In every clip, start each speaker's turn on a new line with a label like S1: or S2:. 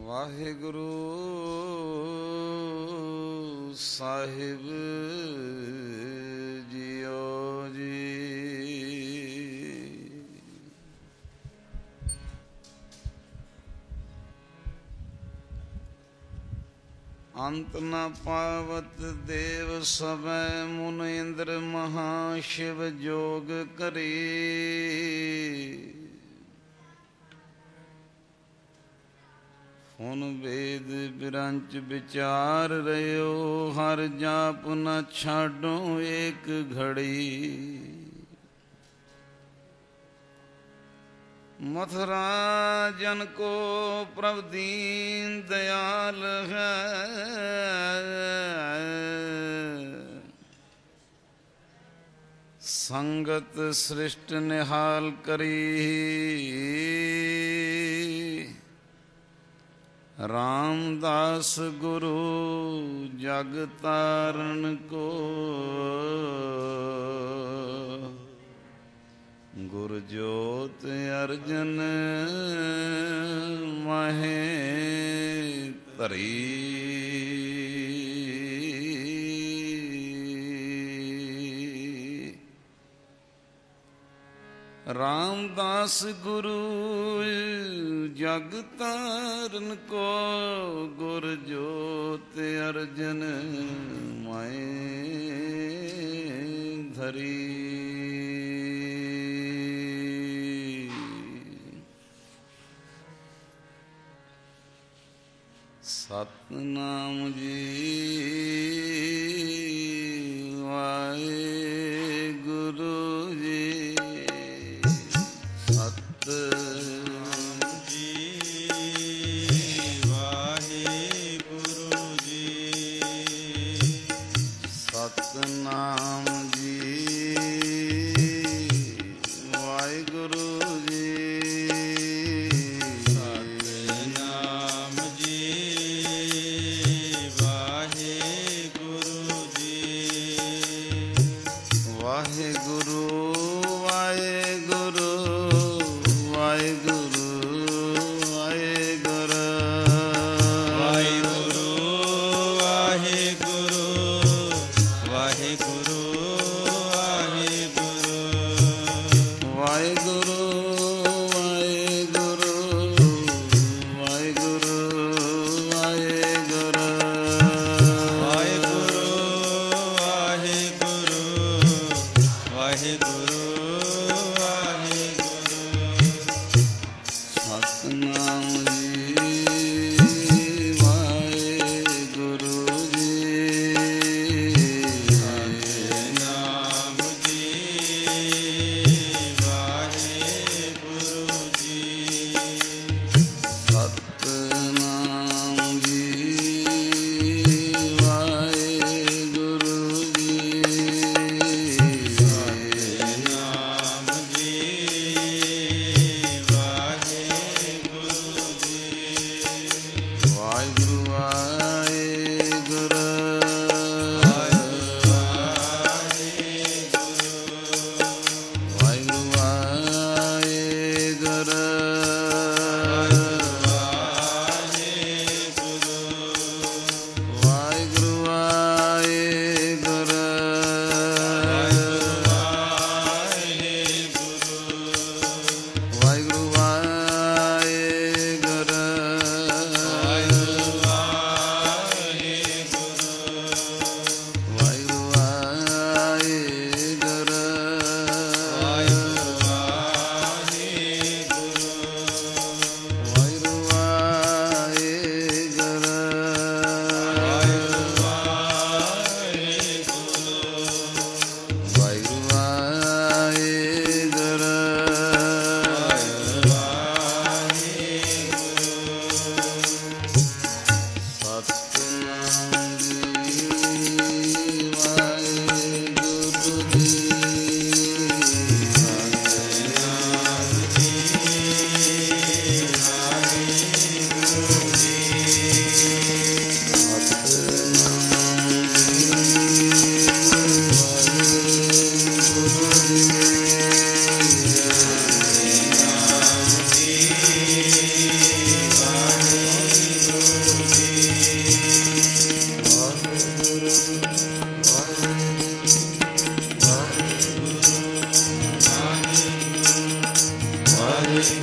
S1: ਵਾਹਿਗੁਰੂ ਸਾਹਿਬ JIO ਜੀ। ਅੰਤ ਨ ਪਾਵਤ ਦੇਵ ਸਭੈ ਮੁਨ ਇੰਦਰ ਮਹਾ ਸ਼ਿਵ ਜੋਗ ਕਰੀ। ਹੁਣ ਵੇਦ ਬਿਰੰਚ ਵਿਚਾਰ ਰਹਿਓ ਹਰ ਜਾਪ ਨ ਛਾਡੋ ਏਕ ਘੜੀ। ਮਥੁਰਾ ਜਨ ਕੋ ਪ੍ਰਭ ਦੀਨ ਦਇਆਲ ਹੈ। ਸੰਗਤ ਸ੍ਰਿਸ਼ਟ ਨਿਹਾਲ ਕਰੀ। ਰਾਮਦਾਸ ਗੁਰੂ ਜਗ ਤਾਰਨ ਕੋ। ਗੁਰ ਜੋਤ ਅਰਜਨ ਮਾਹੇ ਧਰੀ। ਰਾਮਦਾਸ ਗੁਰੂ ਜਗ ਤਾਰਨ ਕੋ। ਗੁਰ ਜੋਤ ਅਰਜਨ ਮਾਏ ਧਰੀ। ਸਤਿਨਾਮ ਜੀ ਵਾਹਿਗੁਰੂ ਜੀ। ਸਤਿਨਾਮ ਜੀ ਵਾਹਿਗੁਰੂ ਜੀ। ਸਤਿਨਾਮ ਜੀ ਵਾਹਿਗੁਰੂ ਜੀ।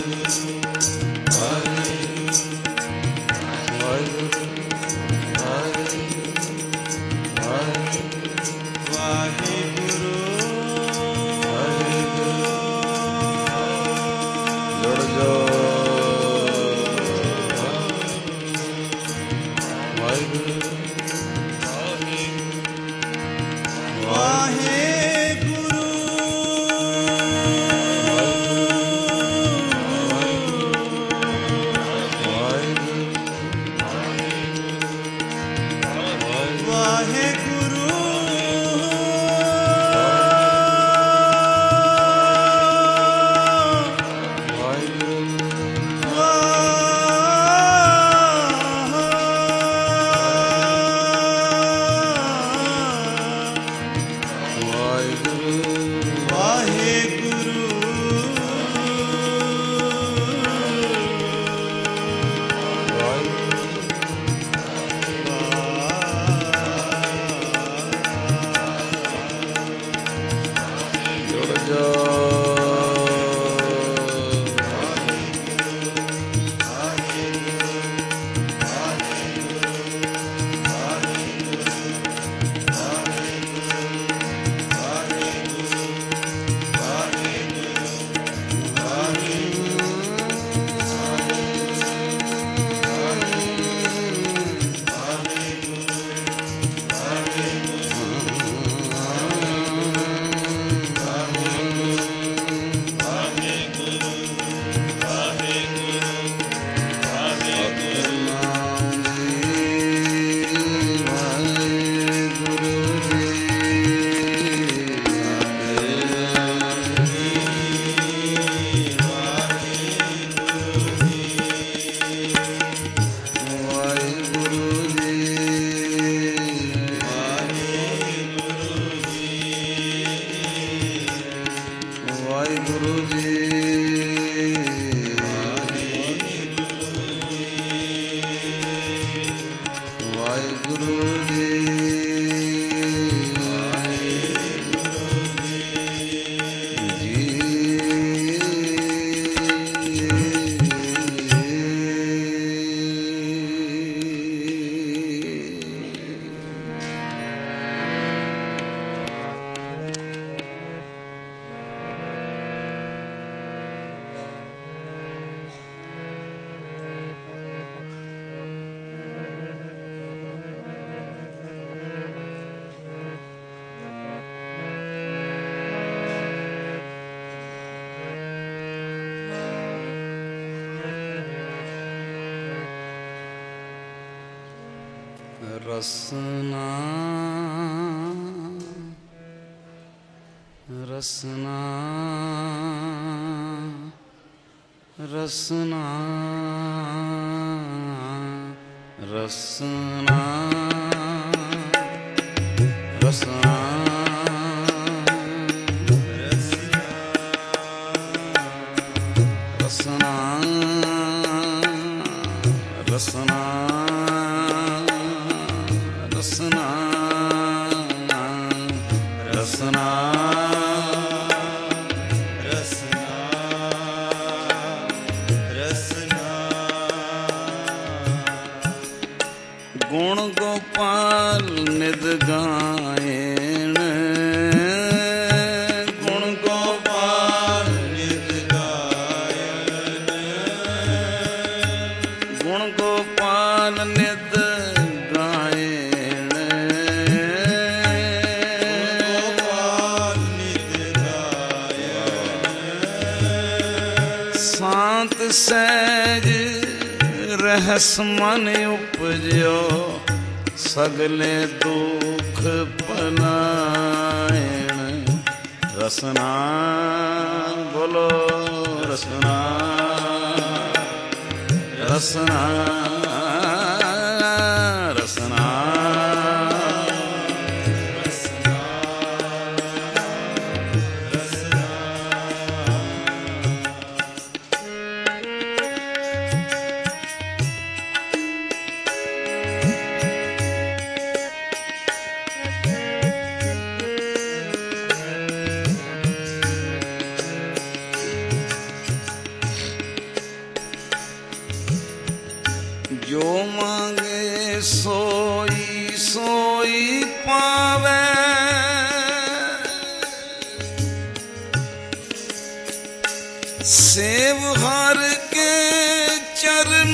S1: ਰਸਨਾ ਰਸਨਾ ਰਸਨਾ ਰਸਨਾ ਰਸਨਾ ਰਸਨਾ ਰਸਨਾ ਰਸਨਾ ਰਸਨਾ ਗੁਣ ਗੋਪਾਲ ਨਿਦ ਗਾਇਣ ਗੁਣ ਗੋਪਾਲ ਨਿਦ ਗਾਇਣ ਗੁਣ ਗੋਪਾਲ ਨਿਦ ਗਾਇਣ ਗੋਪਾਲ ਨਿਦ ਗਾਇਣ ਸਾਂਤ ਸਹਿਜ ਰਹਿਸ ਮਨ ਉਪਜਿਓ ਸਗਲੇ ਦੁਖ ਪਨਾਇਣ ਰਸਨਾ ਬੋਲੋ ਰਸਨਾ ਰਸਨਾ ਰਸਨਾ जो मांगे सोई सोई पावे, सेव हर के चरण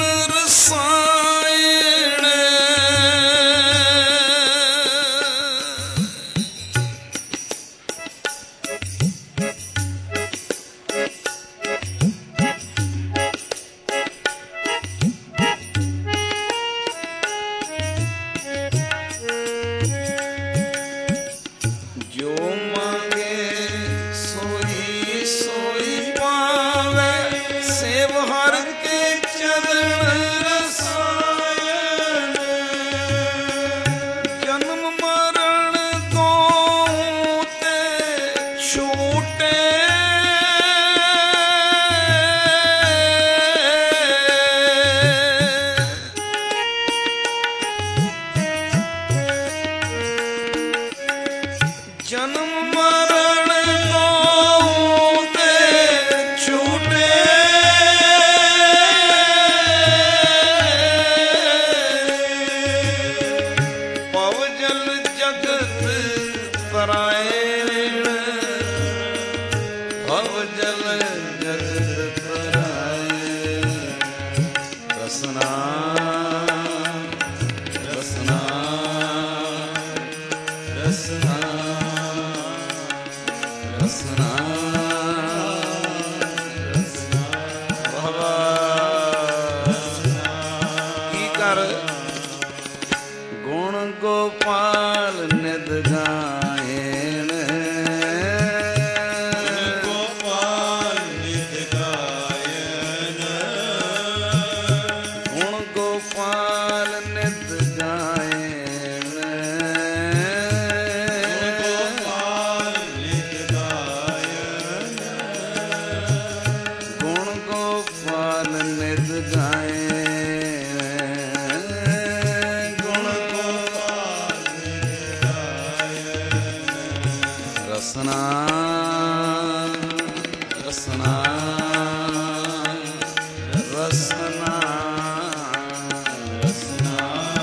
S1: रसायण, जो मांगे सोई सोई पावे, सेव हर के चरण रसायन, जन्म मरण दों ते छूटे, जन्म मरण दों ते छूटे, पव जल जगत तरायण, पव जल जगत तरायण, रसना रसना रसना रसना की कर गुण गोपाल निद गायन, गोपाल निद गायन, गुण गोपाल निद गायन, गोपाल निद गायन, गुण गोपाल निद गायन, गुण गोपाल निद गायन, रसना रसना रसना रसना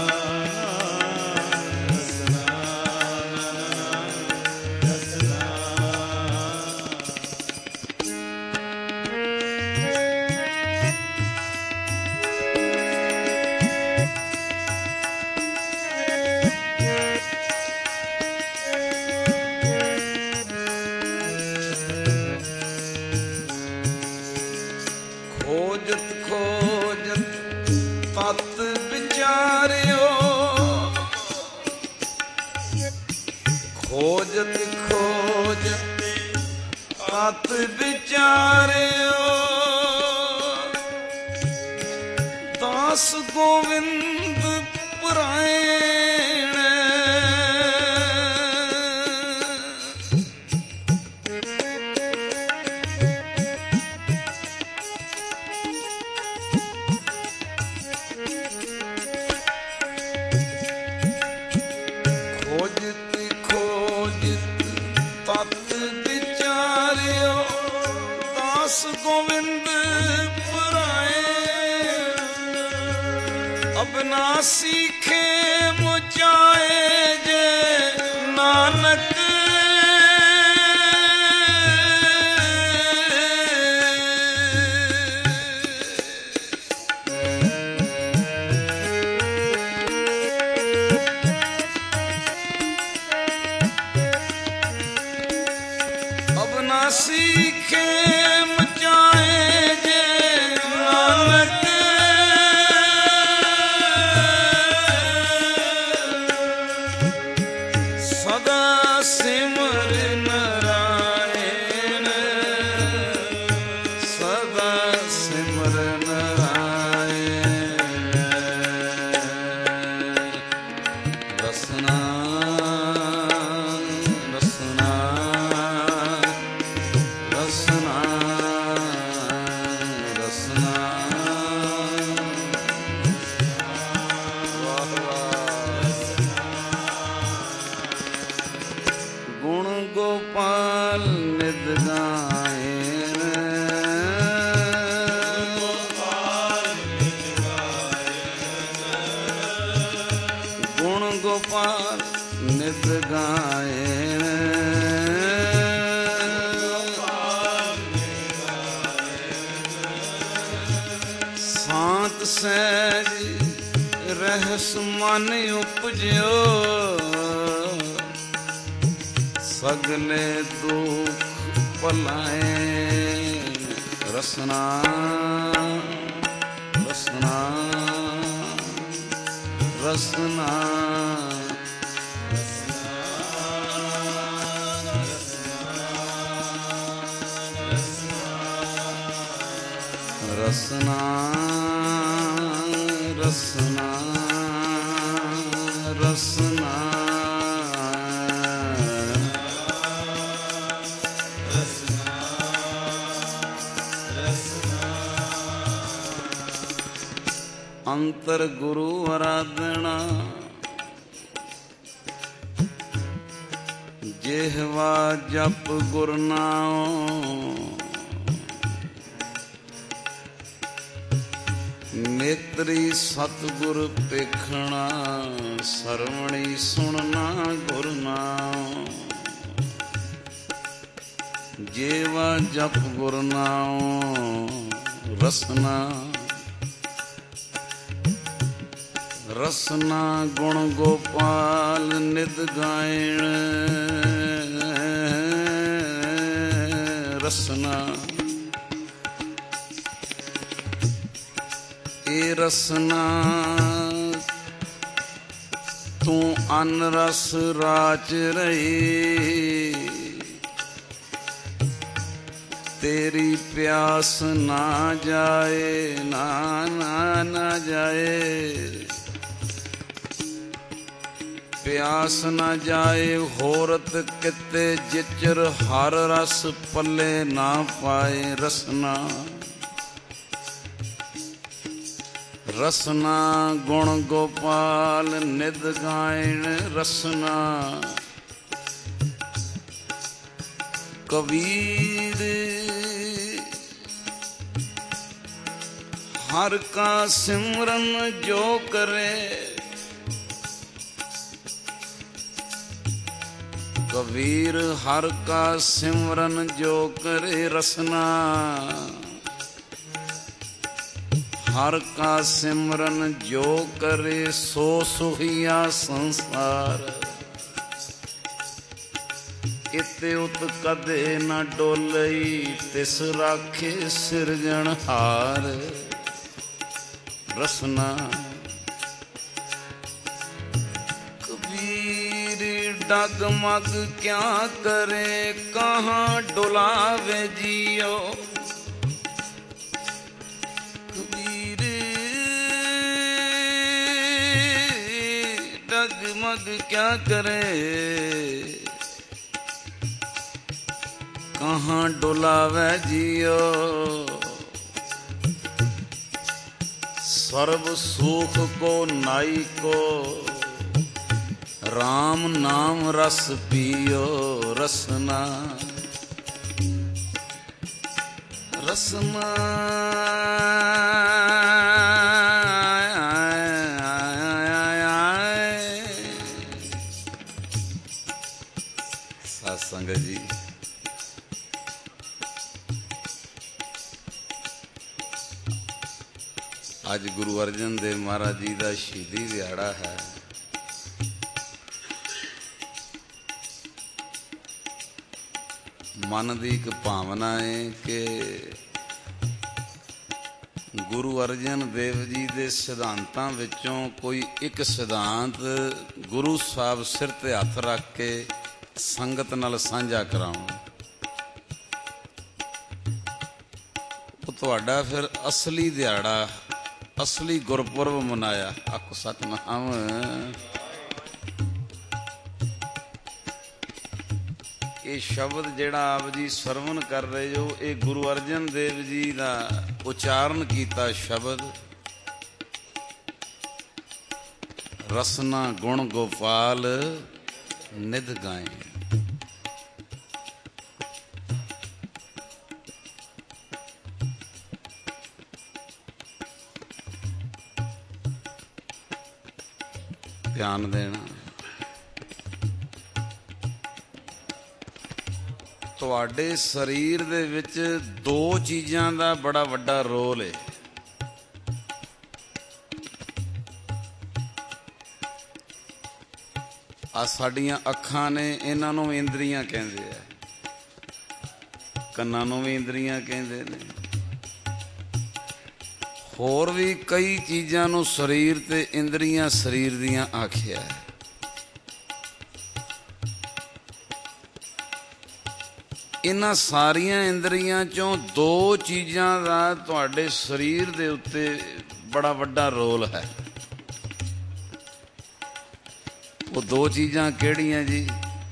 S1: रसना खोजत खोजत तत विचार्यो, खोजत खोजत तत विचार्यो, दास गोविंद पुराण, खोजत खोजत तत विचार्यो, दास गोविंद पुराण, अब ना सीखे मुझाए जे नानक, अब ना सीखे मुझाए जे नानक, ਗੋਪਾਲ ਨਿਤ ਗਾਇਣ। ਸਾਤ ਸਹਿਜ ਰਹਿਸ ਮਨ ਉਪਜਿਓ, ਸਗਲੇ ਦੁਖ ਭਲਾਏ। ਰਸਨਾ ਰਸਨਾ ਰਸਨਾ ਰਸਨਾ ਰਸਨਾ ਰਸਨਾ ਅੰਤਰ ਗੁਰੂ ਅਰਾਧਨਾ, ਜਿਹਵਾ ਜਪ ਗੁਰ ਨਾਮ। ਨੇਤਰੀ ਸਤਿਗੁਰ ਪੇਖਣਾ, ਸਰਵਣੀ ਸੁਣਨਾ ਗੁਰ ਨਾਮ। ਜਿਹਵਾ ਜਪ ਗੁਰ ਨਾਮ। ਰਸਨਾ ਰਸਨਾ ਗੁਣ ਗੋਪਾਲ ਨਿਤ ਗਾਇਣ। ਰਸਨਾ ਇਹ ਰਸਨਾ ਤੂੰ ਅਨ ਰਸ ਰਾਚ ਰਹੀ, ਤੇਰੀ ਪਿਆਸ ਨਾ ਜਾਏ, ਨਾ ਨਾ ਨਾ ਜਾਏ। ਪਿਆਸ ਨਾ ਜਾਏ ਹੋਰਤ ਕਿਤੇ, ਜਿਚਰ ਹਰ ਰਸ ਪੱਲੇ ਨਾ ਪਾਏ। ਰਸਨਾ ਰਸਨਾ ਗੁਣ ਗੋਪਾਲ ਨਿਤ ਗਾਇਣ। ਰਸਨਾ ਕਬੀਰ ਹਰ ਕਾ ਸਿਮਰਨ ਜੋ ਕਰੇ, ਕਬੀਰ ਹਰ ਕਾ ਸਿਮਰਨ ਜੋ ਕਰੇ। ਰਸਨਾ ਹਰ ਕਾ ਸਿਮਰਨ ਜੋ ਕਰੇ, ਸੋ ਸੁਖੀਆ ਸੰਸਾਰ। ਇਤੇ ਉਤ ਕਦੇ ਨਾ ਡੋਲਈ, ਤਿਸ ਰਾਖੇ ਸਿਰਜਣਹਾਰ। ਰਸਨਾ डगमग क्या करे, कहाँ डुलावे जियो। कबीर डगमग क्या करे, कहाँ डुलावे जियो। सर्व सुख को नाई को, राम नाम रस पियो। रसना रसना साध संगत जी, आज गुरु अर्जन देव महाराज जी का शहीदी दिहाड़ा है। मन की एक भावना है कि गुरु अर्जन देव जी के सिद्धांतां विचों कोई एक सिद्धांत गुरु साहब सिर ते हथ रख के संगत नाल साझा कराउं। वो तुहाडा फिर असली दिहाड़ा, असली गुरपुरब मनाया। आखो सतनाम। ये शब्द जिहड़ा आप जी सरवण कर रहे हो, ये गुरु अर्जन देव जी का उचारण किया शब्द। रसना गुण गोपाल निध गाए। ध्यान देना। ਤੁਹਾਡੇ ਸਰੀਰ ਦੇ ਵਿੱਚ ਦੋ ਚੀਜ਼ਾਂ ਦਾ ਬੜਾ ਵੱਡਾ ਰੋਲ ਹੈ। ਆ ਸਾਡੀਆਂ ਅੱਖਾਂ ਨੇ, ਇਹਨਾਂ ਨੂੰ ਇੰਦਰੀਆਂ ਕਹਿੰਦੇ ਆ, ਕੰਨਾਂ ਨੂੰ ਵੀ ਇੰਦਰੀਆਂ ਕਹਿੰਦੇ ਨੇ, ਹੋਰ ਵੀ ਕਈ ਚੀਜ਼ਾਂ ਨੂੰ ਸਰੀਰ ਤੇ ਇੰਦਰੀਆਂ ਸਰੀਰ ਦੀਆਂ ਆਖਿਆ ਹੈ। ਇਹਨਾਂ ਸਾਰੀਆਂ ਇੰਦਰੀਆਂ ਚੋਂ ਦੋ ਚੀਜ਼ਾਂ ਦਾ ਤੁਹਾਡੇ ਸਰੀਰ ਦੇ ਉੱਤੇ ਬੜਾ ਵੱਡਾ ਰੋਲ ਹੈ। ਉਹ ਦੋ ਚੀਜ਼ਾਂ ਕਿਹੜੀਆਂ ਜੀ?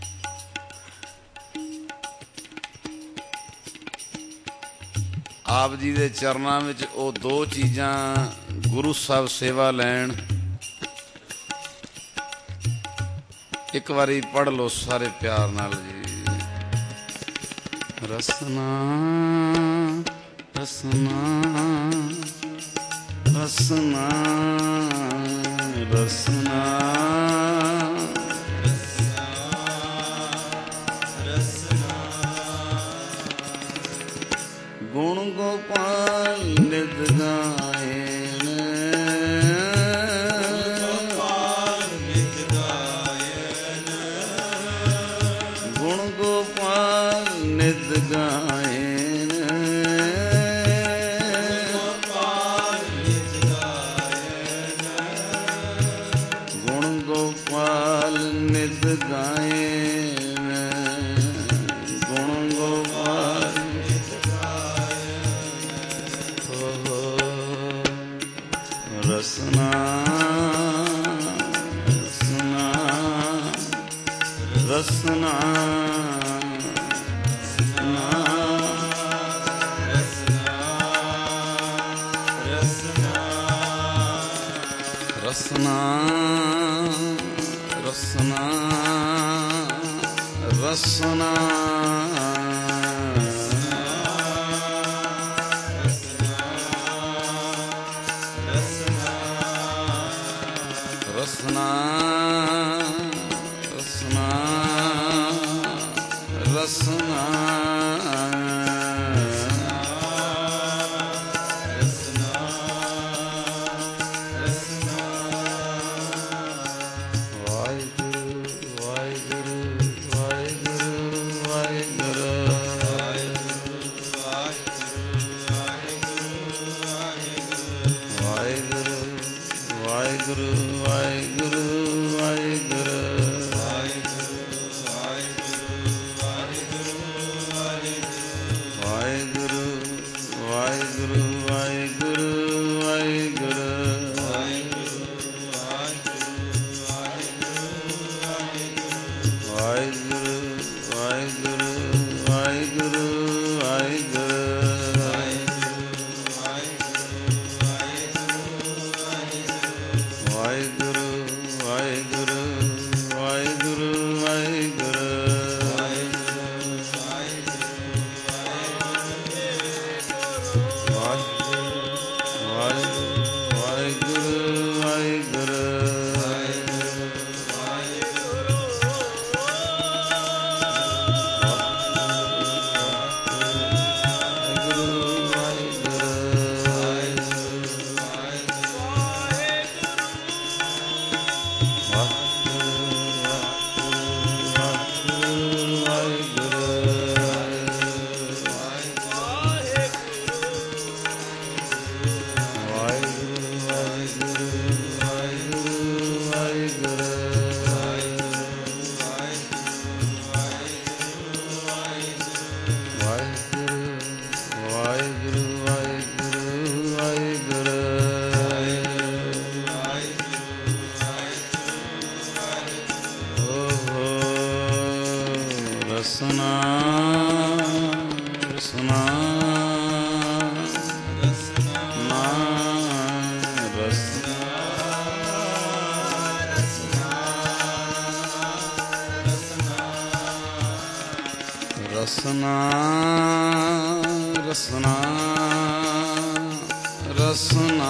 S1: ਆਪ ਜੀ ਦੇ ਚਰਨਾਂ ਵਿੱਚ ਉਹ ਦੋ ਚੀਜ਼ਾਂ ਗੁਰੂ ਸਾਹਿਬ ਸੇਵਾ ਲੈਣ। ਇੱਕ ਵਾਰੀ ਪੜ੍ਹ ਲਓ ਸਾਰੇ ਪਿਆਰ ਨਾਲ ਜੀ। ਰਸਨਾ ਰਸਨਾ ਰਸਨਾ ਰਸਨਾ ਗੁਣ ਗੋਪਾਲ ਨਿਤ ਗਾਇਨ, ਗੁਣ ਗੋਪਾਲ ਨਿਤ ਗਾਇਨ, ਗੁਣ ਗੋਪਾਲ ਨਿਤ ਗਾਇਨ, ਗੁਣ ਗੋਪਾਲ ਰਸਨਾ ਰਸਨਾ ਰਸਨਾ ਰਸਨਾ ਰਸਨਾ ਰਸਨਾ ਰਸਨਾ ਰਸਨਾ ਰਸਨਾ ਰਸਨਾ ਰਸਨਾ ਰਸਨਾ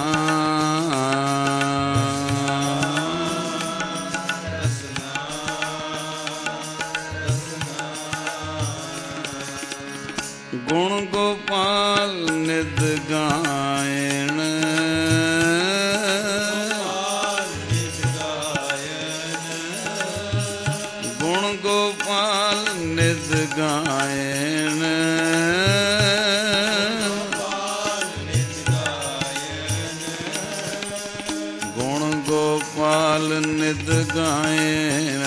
S1: ਗੋਪਾਲ ਨਿਦ ਗਾਏ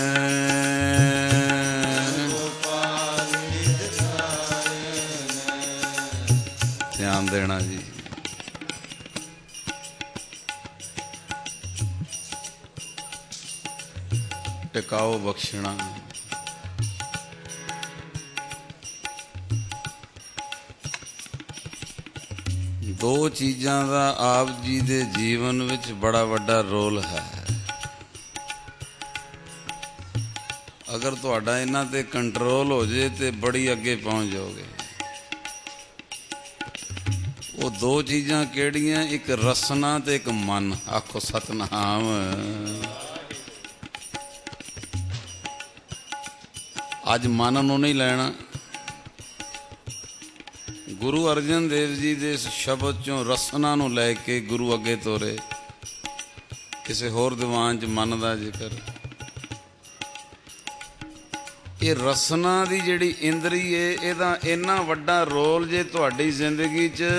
S1: ਧਿਆਨ ਦੇਣਾ ਜੀ। ਟਿਕਾਓ ਬਖਸ਼ਣਾ। ਦੋ ਚੀਜ਼ਾਂ ਦਾ ਆਪ ਜੀ ਦੇ ਜੀਵਨ ਵਿੱਚ ਬੜਾ ਵੱਡਾ ਰੋਲ ਹੈ। ਅਗਰ ਤੁਹਾਡਾ ਇਹਨਾਂ ਤੇ ਕੰਟਰੋਲ ਹੋ ਜੇ ਤੇ ਬੜੀ ਅੱਗੇ ਪਹੁੰਚ ਜਾਓਗੇ। ਉਹ ਦੋ ਚੀਜ਼ਾਂ ਕਿਹੜੀਆਂ? ਇੱਕ ਰਸਨਾ ਤੇ ਇੱਕ ਮਨ। ਆਖੋ ਸਤਿਨਾਮ। ਅੱਜ ਮਨ ਨੂੰ ਨਹੀਂ ਲੈਣਾ। ਗੁਰੂ ਅਰਜਨ ਦੇਵ ਜੀ ਦੇ ਇਸ ਸ਼ਬਦ ਚੋਂ ਰਸਨਾ ਨੂੰ ਲੈ ਕੇ ਗੁਰੂ ਅੱਗੇ ਤੋਰੇ। ਕਿਸੇ ਹੋਰ ਦੀਵਾਨ 'ਚ ਮਨ ਦਾ ਜ਼ਿਕਰ। ਇਹ ਰਸਨਾ ਦੀ ਜਿਹੜੀ ਇੰਦਰੀ ਏ, ਇਹਦਾ ਇੰਨਾ ਵੱਡਾ ਰੋਲ ਜੇ ਤੁਹਾਡੀ ਜ਼ਿੰਦਗੀ 'ਚ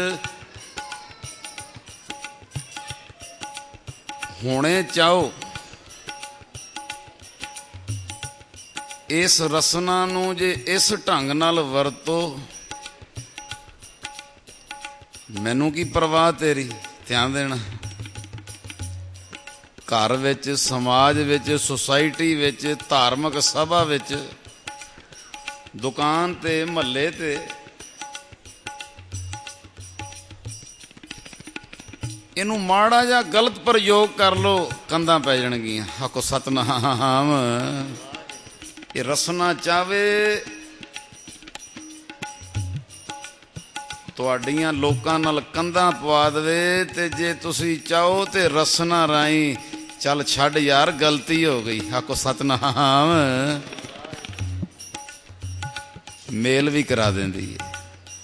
S1: ਹੋਣੇ ਚਾਹੋ। ਇਸ ਰਸਨਾ ਨੂੰ ਜੇ ਇਸ ਢੰਗ ਨਾਲ ਵਰਤੋ, ਮੈਨੂੰ ਕੀ ਪਰਵਾਹ ਤੇਰੀ। ਧਿਆਨ ਦੇਣਾ। ਘਰ ਵਿੱਚ, ਸਮਾਜ ਵਿੱਚ, ਸੁਸਾਇਟੀ ਵਿੱਚ, ਧਾਰਮਿਕ ਸਭਾ ਵਿੱਚ, ਦੁਕਾਨ ਤੇ, ਮਹੱਲੇ ਤੇ, ਇਹਨੂੰ ਮਾੜਾ ਜਾਂ ਗਲਤ ਪ੍ਰਯੋਗ ਕਰ ਲੋ, ਕੰਧਾਂ ਪੈ ਜਾਣਗੀਆਂ। ਆਖੋ ਸਤਿਨਾਮ। ਇਹ ਰਸਨਾ ਚਾਵੇ ਤੁਹਾਡੀਆਂ ਲੋਕਾਂ ਨਾਲ ਕੰਧਾਂ ਪਵਾ ਦੇਵੇ, ਤੇ ਜੇ ਤੁਸੀਂ ਚਾਹੋ ਤੇ ਰਸਨਾ ਰਾਹੀਂ ਚੱਲ ਛੱਡ ਯਾਰ ਗਲਤੀ ਹੋ ਗਈ। ਆਖੋ ਸਤਿਨਾਮ। ਮੇਲ ਵੀ ਕਰਾ ਦਿੰਦੀ ਹੈ।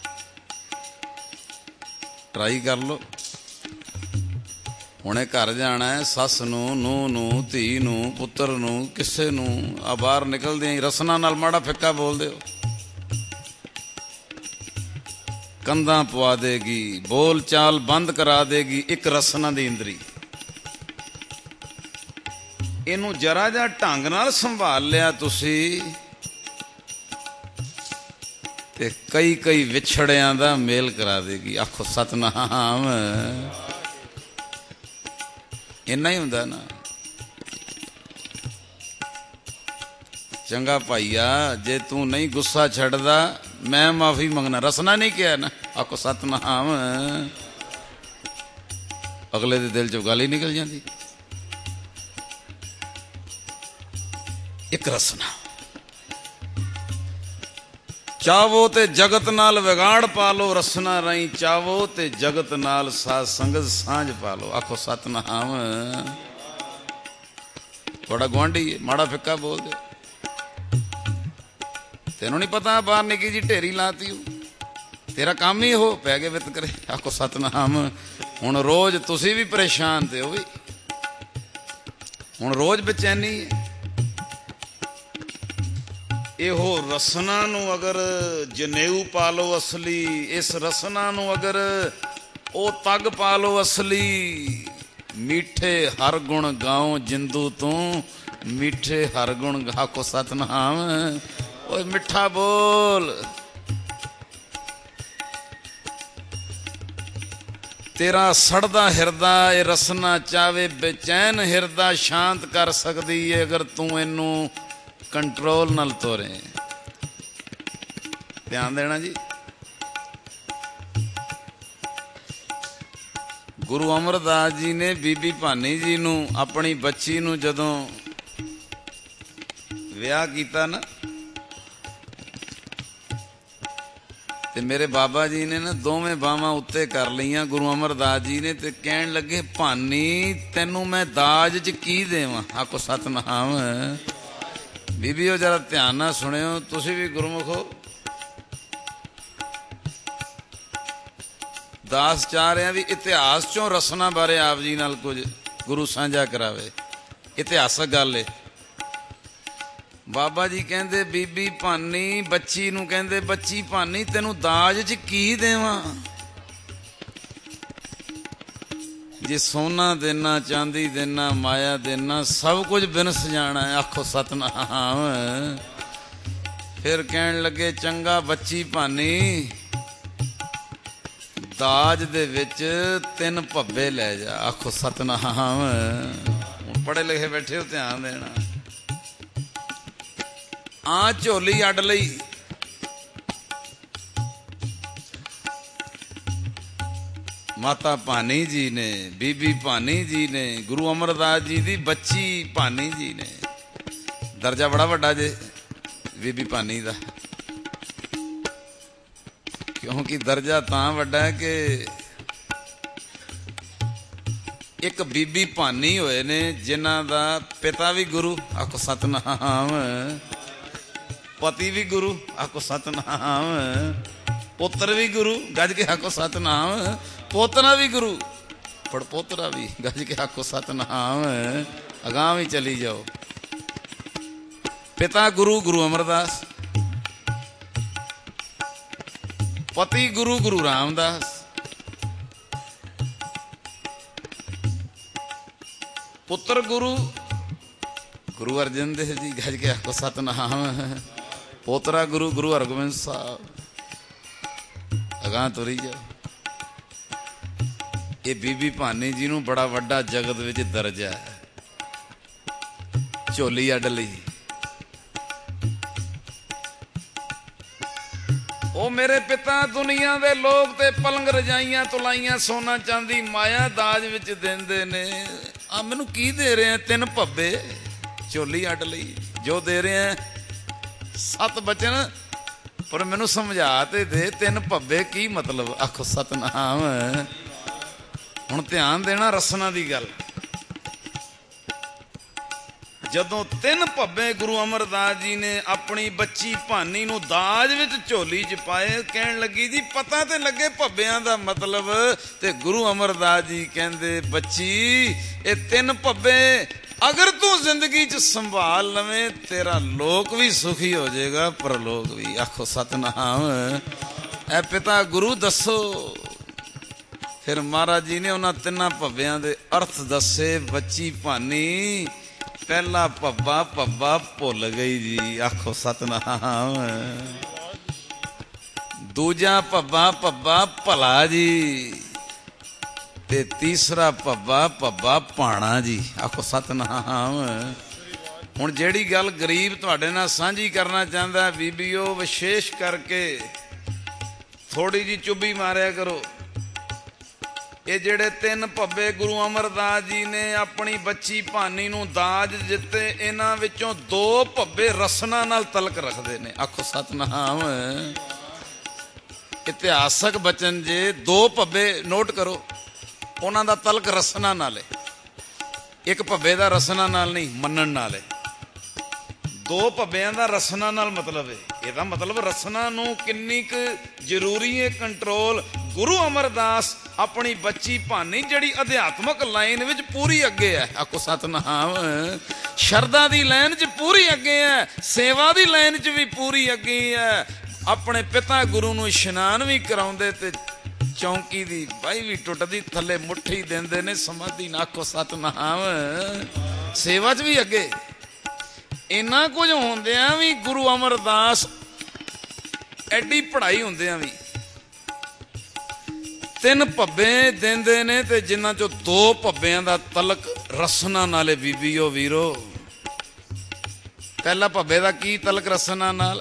S1: ਟਰਾਈ ਕਰ ਲੋ। ਹੁਣੇ ਘਰ ਜਾਣਾ ਹੈ, ਸੱਸ ਨੂੰ, ਨੂੰਹ ਨੂੰ, ਧੀ ਨੂੰ, ਪੁੱਤਰ ਨੂੰ, ਕਿਸੇ ਨੂੰ ਆ ਬਾਹਰ ਨਿਕਲਦੇ ਹੀ ਰਸਨਾ ਨਾਲ ਮਾੜਾ ਫਿੱਕਾ ਬੋਲ ਦਿਓ, ਕੰਧਾਂ ਪਵਾ ਦੇਗੀ, ਬੋਲ ਚਾਲ ਬੰਦ ਕਰਾ ਦੇਗੀ। ਇੱਕ ਰਸਨਾ ਦੀ ਇੰਦਰੀ। ਇਹਨੂੰ ਜਰਾ ਜਿਹਾ ਢੰਗ ਨਾਲ ਸੰਭਾਲ ਲਿਆ ਤੁਸੀਂ ਤੇ ਕਈ ਕਈ ਵਿਛੜਿਆਂ ਦਾ ਮੇਲ ਕਰਾ ਦੇਗੀ। ਆਖੋ ਸਤਿਨਾਮ। ਇੰਨਾ ਹੀ ਹੁੰਦਾ ਨਾ। ਚੰਗਾ ਭਾਈਆ, ਜੇ ਤੂੰ ਨਹੀਂ ਗੁੱਸਾ ਛੱਡਦਾ ਮੈਂ ਮਾਫੀ ਮੰਗਣਾ। ਰਸਨਾ ਨਹੀਂ ਕਿਹਾ ਨਾ। ਆਖੋ ਸਤਿਨਾਮ। ਅਗਲੇ ਦੇ ਦਿਲ ਚੋਂ ਗੱਲ ਹੀ ਨਿਕਲ ਜਾਂਦੀ। ਇੱਕ ਰਸਨਾ। ਚਾਵੋ ਤੇ ਜਗਤ ਨਾਲ ਵਿਗਾੜ ਪਾ ਲੋ, ਰਸਨਾ ਰਾਹੀਂ ਚਾਵੋ ਤੇ ਜਗਤ ਨਾਲ ਸਾਧ ਸੰਗਤ ਸਾਂਝ ਪਾ ਲੋ। ਆਖੋ ਸਤਿਨਾਮ। ਤੁਹਾਡਾ ਗੁਆਂਢੀ ਮਾੜਾ ਫਿੱਕਾ ਬੋਲ ਦਿਓ, ਤੈਨੂੰ ਨਹੀਂ ਪਤਾ ਬਾਹਰ ਨਿੱਕੀ ਜੀ ਢੇਰੀ ਲਾਤੀ, ਤੇਰਾ ਕੰਮ ਹੀ ਉਹ ਪੈ ਗਏ ਵਿਤ ਕਰੇ। ਆਖੋ ਸਤਿਨਾਮ। ਹੁਣ ਰੋਜ਼ ਤੁਸੀਂ ਵੀ ਪਰੇਸ਼ਾਨ ਤੇ ਉਹ ਵੀ, ਹੁਣ ਰੋਜ਼ ਬੇਚੈਨੀ ਹੈ। ਇਹੋ ਰਸਨਾ ਨੂੰ ਅਗਰ ਜਨੇਊ ਪਾ ਲਓ ਅਸਲੀ, ਇਸ ਰਸਨਾ ਨੂੰ ਅਗਰ ਉਹ ਤੱਗ ਪਾ ਲਓ ਅਸਲੀ, ਮਿੱਠੇ ਹਰ ਗੁਣ ਗਾਓ ਜਿੰਦੂ ਤੂੰ, ਮਿੱਠੇ ਹਰ ਗੁਣ ਗਾਕੋ ਸਤਿਨਾਮ। ਓਏ ਮਿੱਠਾ ਬੋਲ। ਤੇਰਾ ਸੜਦਾ ਹਿਰਦਾ ਇਹ ਰਸਨਾ ਚਾਵੇ, ਬੇਚੈਨ ਹਿਰਦਾ ਸ਼ਾਂਤ ਕਰ ਸਕਦੀ ਏ ਅਗਰ ਤੂੰ ਇਹਨੂੰ ਕੰਟਰੋਲ ਨਾਲ ਤੋਰੇ। ਧਿਆਨ ਦੇਣਾ ਜੀ। ਗੁਰੂ ਅਮਰਦਾਸ ਜੀ ਨੇ ਬੀਬੀ ਭਾਨੀ ਜੀ ਨੂੰ, ਆਪਣੀ ਬੱਚੀ ਨੂੰ ਜਦੋਂ ਵਿਆਹ ਕੀਤਾ ਨਾ, ਤੇ ਮੇਰੇ ਬਾਬਾ ਜੀ ਨੇ ਨਾ ਦੋਵੇਂ ਬਾਹਾਂ ਉੱਤੇ ਕਰ ਲਈਆਂ ਗੁਰੂ ਅਮਰਦਾਸ ਜੀ ਨੇ, ਤੇ ਕਹਿਣ ਲੱਗੇ ਭਾਨੀ ਤੈਨੂੰ ਮੈਂ ਦਾਜ 'ਚ ਕੀ ਦੇਵਾਂ। ਆਖੋ ਸਤਿਨਾਮ। ਬੀਬੀ ਉਹ ਜਰਾ ਧਿਆਨ ਨਾਲ ਸੁਣਿਓ, ਤੁਸੀਂ ਵੀ ਗੁਰਮੁਖ ਹੋ। ਦਾਸ ਚਾਹ ਰਿਹਾ ਵੀ ਇਤਿਹਾਸ ਚੋਂ ਰਸਨਾ ਬਾਰੇ ਆਪ ਜੀ ਨਾਲ ਕੁਝ ਗੁਰੂ ਸਾਂਝਾ ਕਰਾਵੇ। ਇਤਿਹਾਸਕ ਗੱਲ ਏ। ਬਾਬਾ ਜੀ ਕਹਿੰਦੇ ਬੀਬੀ ਭਾਨੀ ਬੱਚੀ ਨੂੰ ਕਹਿੰਦੇ, ਬੱਚੀ ਭਾਨੀ ਤੈਨੂੰ ਦਾਜ 'ਚ ਕੀ ਦੇਵਾਂ। जे सोना देना चांदी देना माया देना सब कुछ बिनस जाना है। आखो सतनाम। फिर कहन लगे चंगा बच्ची भानी दाज दे विच 3 भब्बे लै जा। आखो सतनाम। पढ़े लिखे बैठे हो ध्यान देना। झोली अड लई माता भानी जी ने, बीबी भानी जी ने, गुरु अमरदास जी दी बच्ची भानी जी ने। दर्जा बड़ा वड्डा जे बीबी भानी दा, क्योंकि दर्जा तां वड्डा है कि एक बीबी भानी होए ने जिन्हां दा पिता भी गुरु। आखो सतनाम। पति भी गुरु। आखो सतनाम। पुत्र भी गुरु। गज के आखो सतनाम। पोतना भी गुरु पड़पोतरा भी। गज के आखो सतनाम। अगां भी चली जाओ। पिता गुरु गुरु अमरदास, पति गुरु गुरु रामदास, पुत्र गुरु गुरु अर्जन देव जी। गज के आखो सतनाम। पोतरा गुरु गुरु हरगोबिंद साहब। अगां तुरी जाओ। ये बीबी भानी जी नूं बड़ा वड्डा जगत विच दर्जा है। झोली अड लई। ओ मेरे पिता दुनिया दे लोग ते पलंग रजाइयां तुलाइयां सोना चांदी माया दाज विच देंदे ने। आ मैनू की दे रहे हैं? 3 भब्बे झोली अड लई। जो दे रहे हैं 7 बचन, पर मैनू समझा ते दे 3 भब्बे की मतलब। आखो सतनाम। हुण ध्यान देना रसना दी गल। जदों 3 भब्बे गुरु अमरदास जी ने अपनी बच्ची भानी नूं दाज विच झोली च पाए, कहण लगी जी पता ते लगे भब्बियां दा मतलब। ते गुरु अमरदास जी कहंदे बच्ची ये 3 भब्बे अगर तू जिंदगी च संभाल लवें तेरा लोक भी सुखी हो जाएगा परलोक भी। आखो सतनाम। ऐ पिता गुरु दसो। फिर महाराज जी ने उन्हां 3 भब्बियां दे अर्थ दसे। बच्ची भानी पहला भब्बा भब्बा भुल गई जी। आखो सतनाम। दूजा भब्बा भब्बा भला जी। ते तीसरा भब्बा भब्बा भाणा जी। आखो सतनाम। हुण जिहड़ी गल गरीब तुहाडे नाल सांझी करना चाहता बीबीओ, विशेष करके थोड़ी जी चुब्बी मारिया करो। ये जेड़े 3 भब्बे गुरु अमरदास जी ने अपनी बच्ची भानी नूं दाज दिते, इन्हां विचों 2 भब्बे रसना नाल तलक रखदे ने। आखो सतनाम। इतिहासक बचन जे 2 भब्बे नोट करो, उन्हां दा तलक रसना नाल है। एक भब्बे दा रसना नाल नहीं, मनण नाल है। 2 भब्बियां दा रसना नाल मतलब है। ਇਹਦਾ मतलब रसना नूं किन्नी क जरूरी है कंट्रोल। गुरु अमरदास अपनी बच्ची भानी जड़ी अध्यात्मक लाइन विच पूरी अगे है। आखो सतनाम। शरदा दी लाइन च पूरी अगे है, सेवा दी लाइन च भी पूरी अगे है। अपने पिता गुरु नूं इशनान भी कराउंदे ते चौंकी दी बाई भी टुटदी थले मुट्ठी देंदे ने समाधि। आखो सतनाम। सेवा च भी अगे। इन्ना कुछ होंदियां भी गुरु अमरदास एडी पढ़ाई होंदियां भी 3 भब्बे देंदे ने ते जिन्हां चों 2 भब्बियां दा तलक रसना नाले। बीबीओ वीरो, पहला भब्बे दा की तलक रसना नाल?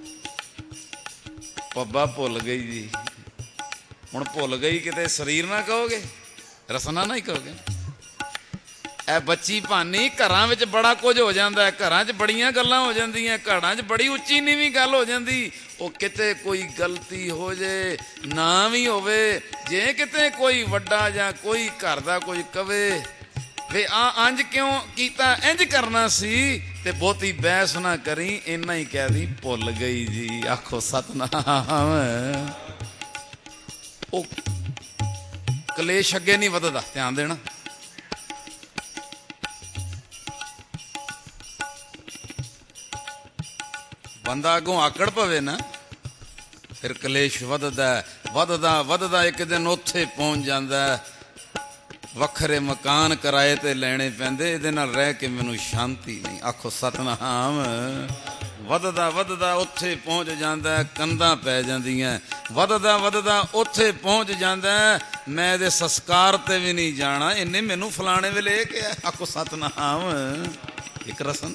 S1: भब्बा भुल गई जी। हुण भुल गई किते शरीर ना कहोगे, रसना ना ही कहोगे। ए बच्ची भानी घरां विच बड़ा कुछ हो जाता है। घरां च बड़ियां गल्लां हो जांदियां, घरां च बड़ी उच्ची नीवीं गल हो जाती। वो किते कोई गलती हो जाए ना भी होवे, जे किते कोई वड्डा जां कोई घर दा कोई कवे वे अंज क्यों कीता, इंज करना सी, ते बहुती बहस ना करी, इन्ना ही कह दी भुल गई जी। आखो सतनाम। ओ कलेश अगे नहीं वधदा। ध्यान देना। बंदा अगों आकड़ पवे ना, फिर कलेश वधदा वधदा वधदा, एक दिन उत्थे पहुंच जांदा ਵੱਖਰੇ ਮਕਾਨ ਕਿਰਾਏ ਤੇ ਲੈਣੇ ਪੈਂਦੇ, ਇਹਦੇ ਨਾਲ ਰਹਿ ਕੇ ਮੈਨੂੰ ਸ਼ਾਂਤੀ ਨਹੀਂ। ਆਖੋ ਸਤਨਾਮ। ਵੱਧਦਾ ਵੱਧਦਾ ਉੱਥੇ ਪਹੁੰਚ ਜਾਂਦਾ, ਕੰਧਾਂ ਪੈ ਜਾਂਦੀਆਂ। ਵੱਧਦਾ ਵੱਧਦਾ ਉੱਥੇ ਪਹੁੰਚ ਜਾਂਦਾ, ਮੈਂ ਇਹਦੇ ਸੰਸਕਾਰ ਤੇ ਵੀ ਨਹੀਂ ਜਾਣਾ, ਇਹਨੇ ਮੈਨੂੰ ਫਲਾਣੇ ਵੇਲੇ ਇਹ ਕਿਹਾ। ਆਖੋ ਸਤਨਾਮ। ਇੱਕ ਰਸਨ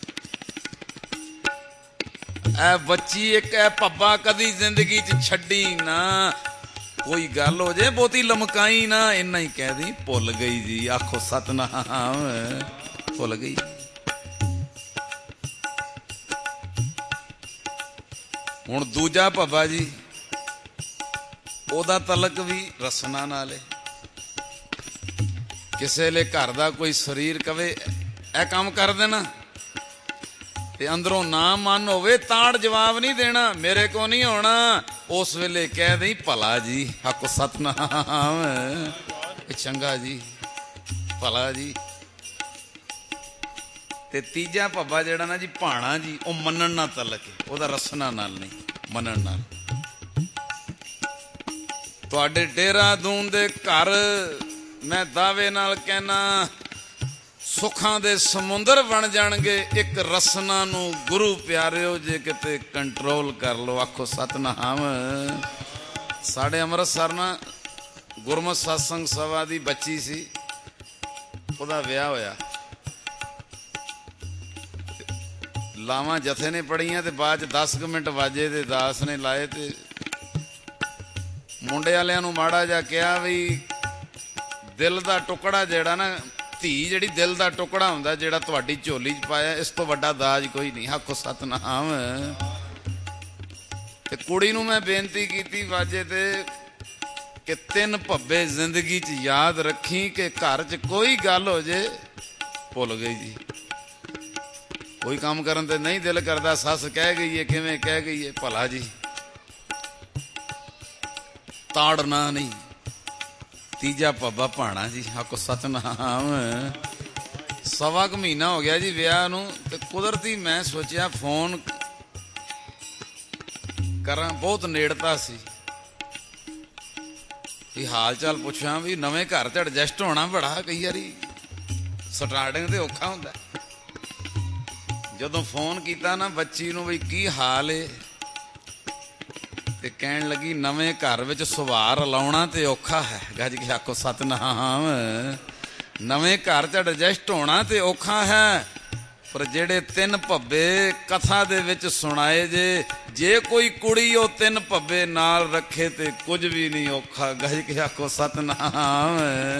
S1: ਐ ਬੱਚੀ, ਇੱਕ ਐ ਪੱਬਾ ਕਦੀ ਜ਼ਿੰਦਗੀ 'ਚ ਛੱਡੀ ਨਾ। ਕੋਈ ਗੱਲ ਹੋ ਜੇ ਬਹੁਤੀ ਲਮਕਾਈ ਨਾ, ਇੰਨਾ ਹੀ ਕਹਿ ਦੀ ਭੁੱਲ ਗਈ ਜੀ। ਆਖੋ ਸਤਨਾਮ। ਭੁੱਲ ਗਈ। ਹੁਣ ਦੂਜਾ ਪੱਬਾ ਜੀ, ਉਹਦਾ ਤਲਕ ਵੀ ਰਸਨਾ ਨਾਲ ਹੈ। ਕਿਸੇ ਵੇਲੇ ਘਰ ਦਾ ਕੋਈ ਸਰੀਰ ਕਵੇ ਇਹ ਕੰਮ ਕਰ ਦੇਣਾ, ਤੇ ਅੰਦਰੋਂ ਨਾ ਮਨ ਹੋਵੇ, ਤਾੜ ਜਵਾਬ ਨਹੀਂ ਦੇਣਾ, ਮੇਰੇ ਕੋ ਨਹੀਂ ਹੋਣਾ। ਉਸ ਵੇਲੇ ਕਹਿ ਦੇਈ ਭਲਾ ਜੀ। ਆਖੋ ਸਤਨਾਮ। ਇਹ ਚੰਗਾ ਜੀ, ਭਲਾ ਜੀ। ਤੇ ਤੀਜਾ ਪੱਬਾ ਜਿਹੜਾ ਨਾ ਜੀ, ਭਾਣਾ ਜੀ, ਉਹ ਮੰਨਣ ਨਾਲ ਤਲਕ ਹੈ, ਉਹਦਾ ਰਸਨਾ ਨਾਲ ਨਹੀਂ, ਮੰਨਣ ਨਾਲ। ਤੁਹਾਡੇ ਦੇਹਰਾਦੂਨ ਦੇ ਘਰ ਮੈਂ ਦਾਅਵੇ ਨਾਲ ਕਹਿਣਾ ਸੁੱਖਾਂ ਦੇ ਸਮੁੰਦਰ ਬਣ ਜਾਣਗੇ। ਇੱਕ ਰਸਨਾ ਨੂੰ ਗੁਰੂ ਪਿਆਰਿਓ ਜੇ ਕਿਤੇ ਕੰਟਰੋਲ ਕਰ ਲਓ। ਆਖੋ ਸਤਨਾਮ। ਸਾਡੇ ਅੰਮ੍ਰਿਤਸਰ ਨਾ ਗੁਰਮਤਿ ਸਤਸੰਗ ਸਭਾ ਦੀ ਬੱਚੀ ਸੀ, ਉਹਦਾ ਵਿਆਹ ਹੋਇਆ। ਲਾਵਾਂ ਜਥੇ ਨੇ ਪੜੀਆਂ ਤੇ ਬਾਅਦ 'ਚ 10 ਮਿੰਟ ਵਾਜੇ ਤੇ ਦਾਸ ਨੇ ਲਾਏ, ਤੇ ਮੁੰਡੇ ਵਾਲਿਆਂ ਨੂੰ ਮਾੜਾ ਜਿਹਾ ਕਿਹਾ ਵੀ ਦਿਲ ਦਾ ਟੁਕੜਾ ਜਿਹੜਾ ਨਾ, ਧੀ ਜਿਹੜੀ ਦਿਲ ਦਾ ਟੁਕੜਾ ਹੁੰਦਾ ਜਿਹੜਾ ਤੁਹਾਡੀ ਝੋਲੀ 'ਚ ਪਾਇਆ, ਇਸ ਤੋਂ ਵੱਡਾ ਦਾਜ ਕੋਈ ਨਹੀਂ। ਆਖੋ ਸਤਨਾਮ। ਤੇ ਕੁੜੀ ਨੂੰ ਮੈਂ ਬੇਨਤੀ ਕੀਤੀ ਵਾਜੇ ਤੇ ਕਿ 3 ਭੱਬੇ ਜ਼ਿੰਦਗੀ 'ਚ ਯਾਦ ਰੱਖੀ ਕਿ ਘਰ 'ਚ ਕੋਈ ਗੱਲ ਹੋ ਜੇ। ਭੁੱਲ ਗਈ ਜੀ। ਕੋਈ ਕੰਮ ਕਰਨ ਤੇ ਨਹੀਂ ਦਿਲ ਕਰਦਾ, ਸੱਸ ਕਹਿ ਗਈ ਹੈ, ਕਿਵੇਂ ਕਹਿ ਗਈ ਹੈ, ਭਲਾ ਜੀ ਤਾੜਨਾ ਨਹੀਂ। ਤੀਜਾ ਪੱਬਾ ਭਾਣਾ ਜੀ। ਆਖੋ ਸਤਨਾਮ। 1.25 ਮਹੀਨਾ ਹੋ ਗਿਆ ਜੀ ਵਿਆਹ ਨੂੰ, ਤੇ ਕੁਦਰਤੀ ਮੈਂ ਸੋਚਿਆ ਫੋਨ ਕਰਾਂ, ਬਹੁਤ ਨੇੜਤਾ ਸੀ, ਵੀ ਹਾਲ ਚਾਲ ਪੁੱਛਾਂ, ਵੀ ਨਵੇਂ ਘਰ ਤੇ ਐਡਜਸਟ ਹੋਣਾ ਬੜਾ ਕਈ ਵਾਰੀ ਸਟਾਰਟਿੰਗ ਤੇ ਔਖਾ ਹੁੰਦਾ। ਜਦੋਂ ਫੋਨ ਕੀਤਾ ਨਾ ਬੱਚੀ ਨੂੰ ਵੀ ਕੀ ਹਾਲ ਏ, ਤੇ ਕਹਿਣ ਲੱਗੀ ਨਵੇਂ ਘਰ ਵਿੱਚ ਸੁਭਾਅ ਰਲਾਉਣਾ ਤੇ ਔਖਾ ਹੈ। ਗੱਜ ਕੇ ਆਖੋ ਸਤਨਾਮ। ਨਵੇਂ ਘਰ 'ਚ ਐਡਜਸਟ ਹੋਣਾ ਤੇ ਔਖਾ ਹੈ, ਪਰ ਜਿਹੜੇ 3 ਭੱਬੇ ਕਥਾ ਦੇ ਵਿੱਚ ਸੁਣਾਏ ਜੇ ਕੋਈ ਕੁੜੀ ਉਹ 3 ਭੱਬੇ ਨਾਲ ਰੱਖੇ ਤੇ ਕੁਝ ਵੀ ਨਹੀਂ ਔਖਾ। ਗੱਜ ਕੇ ਆਖੋ ਸਤਨਾਮ।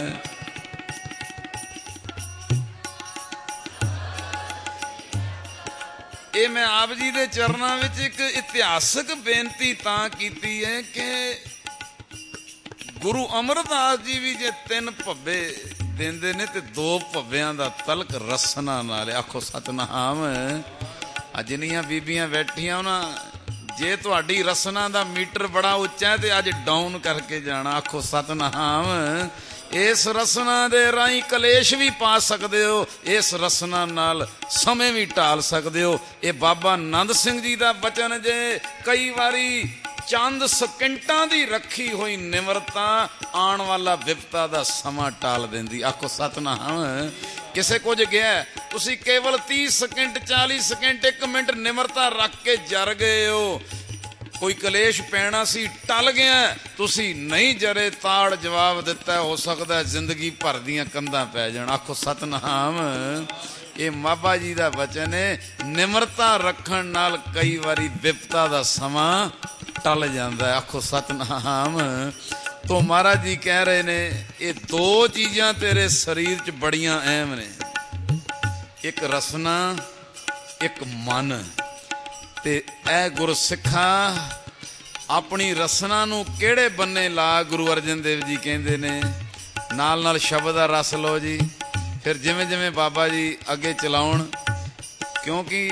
S1: ਇਹ ਮੈਂ ਆਪ ਜੀ ਦੇ ਚਰਨਾਂ ਵਿੱਚ ਇੱਕ ਇਤਿਹਾਸਕ ਬੇਨਤੀ ਤਾਂ ਕੀਤੀ ਹੈ ਕਿ ਗੁਰੂ ਅਮਰਦਾਸ ਜੀ ਵੀ ਜੇ 3 ਭੱਬੇ ਦਿੰਦੇ ਨੇ ਤੇ 2 ਭੱਬਿਆਂ ਦਾ ਤਲਕ ਰਸਨਾ ਨਾਲ। ਆਖੋ ਸਤਨਾਮ। ਜਿੰਨੀਆਂ ਬੀਬੀਆਂ ਬੈਠੀਆਂ ਉਹਨਾਂ, ਜੇ ਤੁਹਾਡੀ ਰਸਨਾ ਦਾ ਮੀਟਰ ਬੜਾ ਉੱਚਾ ਹੈ ਤੇ ਅੱਜ ਡਾਊਨ ਕਰਕੇ ਜਾਣਾ। ਆਖੋ ਸਤਨਾਮ। ਇਸ ਰਸਨਾ ਦੇ ਰਾਹੀਂ ਕਲੇਸ਼ ਵੀ ਪਾ ਸਕਦੇ ਹੋ, ਇਸ ਰਸਨਾ ਨਾਲ ਸਮੇਂ ਵੀ ਢਾਲ ਸਕਦੇ ਹੋ। ਇਹ ਬਾਬਾ ਆਨੰਦ ਸਿੰਘ ਜੀ ਦਾ ਬਚਨ ਜੇ। ਕਈ ਵਾਰੀ ਚੰਦ ਸਕਿੰਟਾਂ ਦੀ ਰੱਖੀ ਹੋਈ ਨਿਮਰਤਾ ਆਉਣ ਵਾਲਾ ਵਿਪਤਾ ਦਾ ਸਮਾਂ ਟਾਲ ਦਿੰਦੀ। ਆਖੋ ਸਤਨਾਮ। ਕਿਸੇ ਕੁਝ ਗਿਆ, ਤੁਸੀਂ ਕੇਵਲ 30 ਸਕਿੰਟ 40 ਸਕਿੰਟ 1 ਮਿੰਟ ਨਿਮਰਤਾ ਰੱਖ ਕੇ ਜਰ ਗਏ ਹੋ। ਕੋਈ ਕਲੇਸ਼ ਪੈਣਾ ਸੀ, ਟਲ ਗਿਆ, ਤੁਸੀਂ ਨਹੀਂ ਜਰੇ, ਤਾੜ ਜਵਾਬ ਦਿੱਤਾ, ਹੋ ਸਕਦਾ ਜ਼ਿੰਦਗੀ ਭਰ ਦੀਆਂ ਕੰਧਾਂ ਪੈ ਜਾਣ। ਆਖੋ ਸਤਨਾਮ। ਇਹ ਮਾਬਾ ਜੀ ਦਾ ਬਚਨ ਹੈ। ਨਿਮਰਤਾ ਰੱਖਣ ਨਾਲ ਕਈ ਵਾਰੀ ਵਿਪਤਾ ਦਾ ਸਮਾਂ ਟਲ ਜਾਂਦਾ। ਆਖੋ ਸਤਨਾਮ। ਤੋਂ ਮਹਾਰਾਜ ਜੀ ਕਹਿ ਰਹੇ ਨੇ ਇਹ 2 ਚੀਜ਼ਾਂ ਤੇਰੇ ਸਰੀਰ 'ਚ ਬੜੀਆਂ ਅਹਿਮ ਨੇ, ਇੱਕ ਰਸਨਾ, ਇੱਕ ਮਨ। ਤੇ ਐ ਗੁਰਸਿੱਖਾ ਆਪਣੀ ਰਸਨਾ ਨੂੰ ਕਿਹੜੇ ਬੰਨੇ ਲਾ। ਗੁਰੂ ਅਰਜਨ ਦੇਵ ਜੀ ਕਹਿੰਦੇ ਨੇ ਨਾਲ ਨਾਲ ਸ਼ਬਦ ਦਾ ਰਸ ਲਓ ਜੀ। ਫਿਰ ਜਿਵੇਂ ਜਿਵੇਂ ਬਾਬਾ ਜੀ ਅੱਗੇ ਚਲਾਉਣ, ਕਿਉਂਕਿ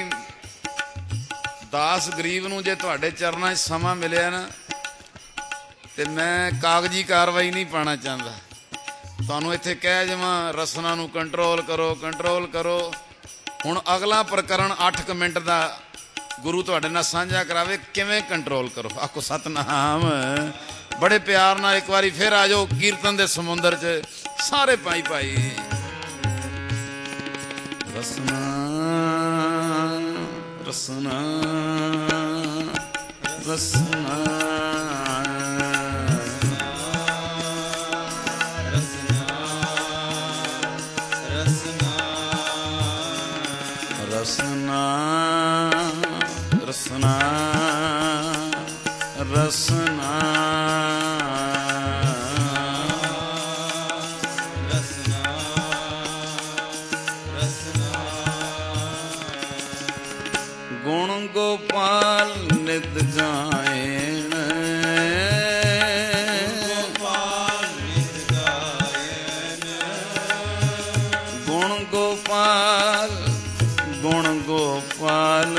S1: ਦਾਸ ਗਰੀਬ ਨੂੰ ਜੇ ਤੁਹਾਡੇ ਚਰਨਾਂ 'ਚ ਸਮਾਂ ਮਿਲਿਆ ਨਾ, ਤੇ ਮੈਂ ਕਾਗਜ਼ੀ ਕਾਰਵਾਈ ਨਹੀਂ ਪਾਉਣਾ ਚਾਹੁੰਦਾ। ਤੁਹਾਨੂੰ ਇੱਥੇ ਕਹਿ ਜਾਵਾਂ ਰਸਨਾ ਨੂੰ ਕੰਟਰੋਲ ਕਰੋ, ਕੰਟਰੋਲ ਕਰੋ। ਹੁਣ ਅਗਲਾ ਪ੍ਰਕਰਣ 8 ਮਿੰਟ ਦਾ ਗੁਰੂ ਤੁਹਾਡੇ ਨਾਲ ਸਾਂਝਾ ਕਰਾਵੇ, ਕਿਵੇਂ ਕੰਟਰੋਲ ਕਰੋ। ਆਖੋ ਸਤਨਾਮ। ਬੜੇ ਪਿਆਰ ਨਾਲ ਇੱਕ ਵਾਰੀ ਫਿਰ ਆ ਜਾਓ ਕੀਰਤਨ ਦੇ ਸਮੁੰਦਰ 'ਚ। ਸਾਰੇ ਭਾਈ ਭਾਈ। ਰਸਨਾ ਰਸਨਾ ਰਸਨਾ ਰਸਨਾ ਰਸਨਾ ਰਸਨਾ ਗੁਣ ਗੋਪਾਲ ਨਿਤ ਗਾਇਣ ਗੁਣ ਗੋਪਾਲ ਗੁਣ ਗੋਪਾਲ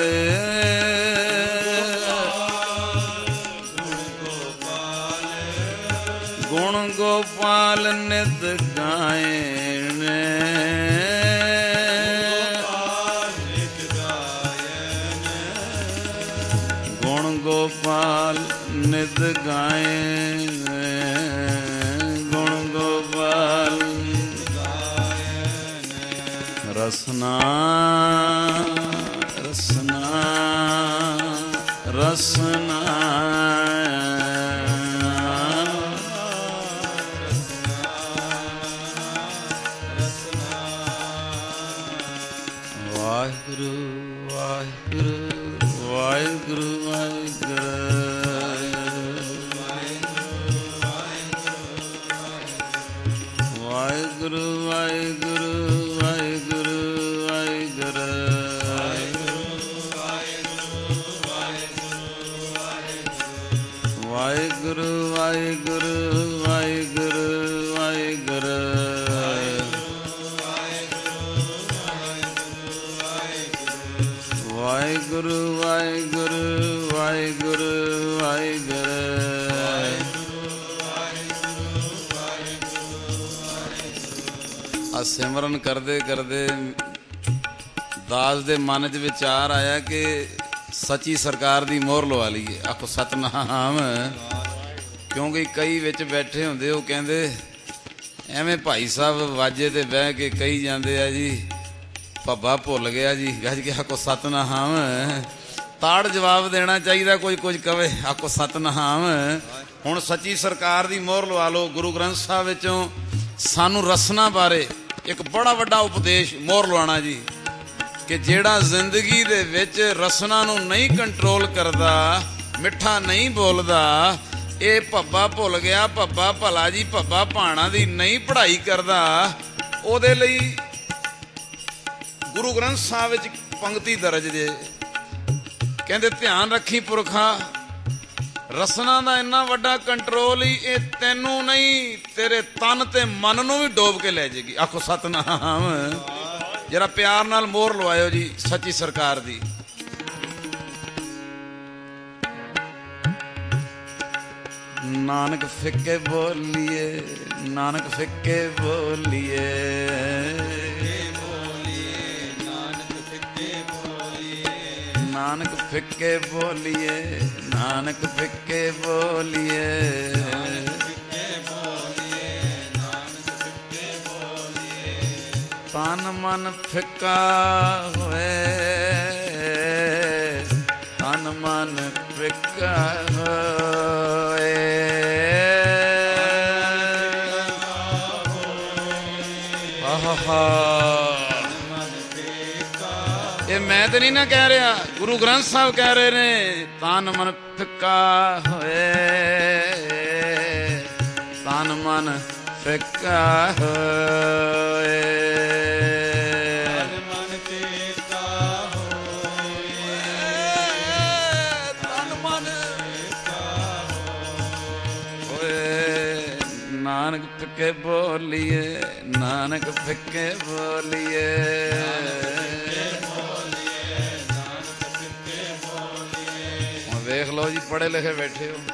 S1: ਗੁਣ ਗੋਪਾਲ ਨਿਤ ਗਾਇਣ ਗੁਣ ਗੋਪਾਲ ਨਿਤ ਗਾਇਣ ਗੁਣ ਗੋਪਾਲ ਰਸਨਾ ਰਸਨਾ ਰਸਨਾ ਵਾਹਿਗੁਰੂ ਵਾਹਿਗੁਰੂ ਵਾਹਿਗੁਰੂ ਵਾਹਿਗੁਰੂ ਵਾਹਿਗੁਰੂ ਵਾਹਿਗੁਰੂ ਵਾਹਿਗੁਰੂ ਵਾਹਿਗੁਰੂ ਵਾਹਿਗੁਰੂ ਵਾਹਿਗੁਰੂ ਵਾਹਿਗੁਰੂ ਵਾਹਿਗੁਰੂ ਵਾਹਿਗੁਰੂ ਵਾਹਿਗੁਰੂ ਆ ਸਿਮਰਨ ਕਰਦੇ ਕਰਦੇ ਦਾਸ ਦੇ ਮਨ 'ਚ ਵਿਚਾਰ ਆਇਆ ਕਿ ਸੱਚੀ ਸਰਕਾਰ ਦੀ ਮੋਹਰ ਲਵਾ ਲਈਏ। ਆਖੋ ਸਤਨਾਮ। ਕਿਉਂਕਿ ਕਈ ਵਿੱਚ ਬੈਠੇ ਹੁੰਦੇ ਉਹ ਕਹਿੰਦੇ ਐਵੇਂ ਭਾਈ ਸਾਹਿਬ ਵਾਜੇ ਤੇ ਬਹਿ ਕੇ ਕਹੀ ਜਾਂਦੇ ਆ ਜੀ ਭੱਬਾ ਭੁੱਲ ਗਿਆ ਜੀ। ਗੱਜ ਕੇ ਆਖੋ ਸਤਨਾਮ। ਤਾੜ ਜਵਾਬ ਦੇਣਾ ਚਾਹੀਦਾ। ਕੋਈ ਕੁਝ ਕਵੇ ਆਖੋ ਸਤਨਾਮ। ਹੁਣ ਸੱਚੀ ਸਰਕਾਰ ਦੀ ਮੋਹਰ ਲਵਾ ਲਓ। ਗੁਰੂ ਗ੍ਰੰਥ ਸਾਹਿਬ ਵਿੱਚੋਂ ਸਾਨੂੰ ਰਸਨਾ ਬਾਰੇ ਇੱਕ ਬੜਾ ਵੱਡਾ ਉਪਦੇਸ਼ ਮੋਹਰ ਲਵਾਉਣਾ ਜੀ ਕਿ ਜਿਹੜਾ ਜ਼ਿੰਦਗੀ ਦੇ ਵਿੱਚ ਰਸਨਾ ਨੂੰ ਨਹੀਂ ਕੰਟਰੋਲ ਕਰਦਾ, ਮਿੱਠਾ ਨਹੀਂ ਬੋਲਦਾ, ਇਹ ਭੱਬਾ ਭੁੱਲ ਗਿਆ, ਭੱਬਾ ਭਲਾ ਜੀ, ਭੱਬਾ ਭਾਣਾ ਦੀ ਨਹੀਂ ਪੜ੍ਹਾਈ ਕਰਦਾ, ਉਹਦੇ ਲਈ ਗੁਰੂ ਗ੍ਰੰਥ ਸਾਹਿਬ ਵਿੱਚ ਪੰਕਤੀ ਦਰਜ ਜੇ ਕਹਿੰਦੇ ਧਿਆਨ ਰੱਖੀ ਪੁਰਖਾ ਰਸਨਾ ਦਾ ਇੰਨਾ ਵੱਡਾ ਕੰਟਰੋਲ ਹੀ ਇਹ ਤੈਨੂੰ ਨਹੀਂ ਤੇਰੇ ਤਨ ਤੇ ਮਨ ਨੂੰ ਵੀ ਡੋਬ ਕੇ ਲੈ ਜਾਏਗੀ। ਆਖੋ ਸਤਨਾਮ। ਜਰਾ ਪਿਆਰ ਨਾਲ ਮੋਹਰ ਲਵਾਇਓ ਜੀ ਸੱਚੀ ਸਰਕਾਰ ਦੀ। ਨਾਨਕ ਫਿੱਕੇ ਬੋਲੀਏ, ਨਾਨਕ ਫਿੱਕੇ ਬੋਲੀਏ, ਨਾਨਕ ਫਿੱਕੇ ਬੋਲੀਏ, ਨਾਨਕ ਫਿੱਕੇ ਬੋਲੀਏ, ਤਨ ਮਨ ਫਿੱਕਾ ਹੋਏ, ਤਨ ਮਨ ਫਿੱਕਾ ਹੋਏ। ਇਹ ਮੈਂ ਤੇ ਨਹੀਂ ਨਾ ਕਹਿ ਰਿਹਾ, ਗੁਰੂ ਗ੍ਰੰਥ ਸਾਹਿਬ ਕਹਿ ਰਹੇ ਨੇ ਤਨ ਮਨ ਫਿੱਕਾ ਹੋਏ, ਤਨ ਮਨ ਫਿੱਕਾ ਹੋਏ, ਤਨ ਮਨ ਫਿੱਕਾ ਹੋਏ, ਤਨ ਮਨ ਫਿੱਕਾ ਹੋਏ। ਨਾਨਕ ਫਿੱਕੇ ਬੋਲੀਏ, ਨਾਨਕ ਫਿੱਕੇ ਬੋਲੀਏ, ਵੇਖ ਲਓ ਜੀ ਪੜ੍ਹੇ ਲਿਖੇ ਬੈਠੇ ਹੋ।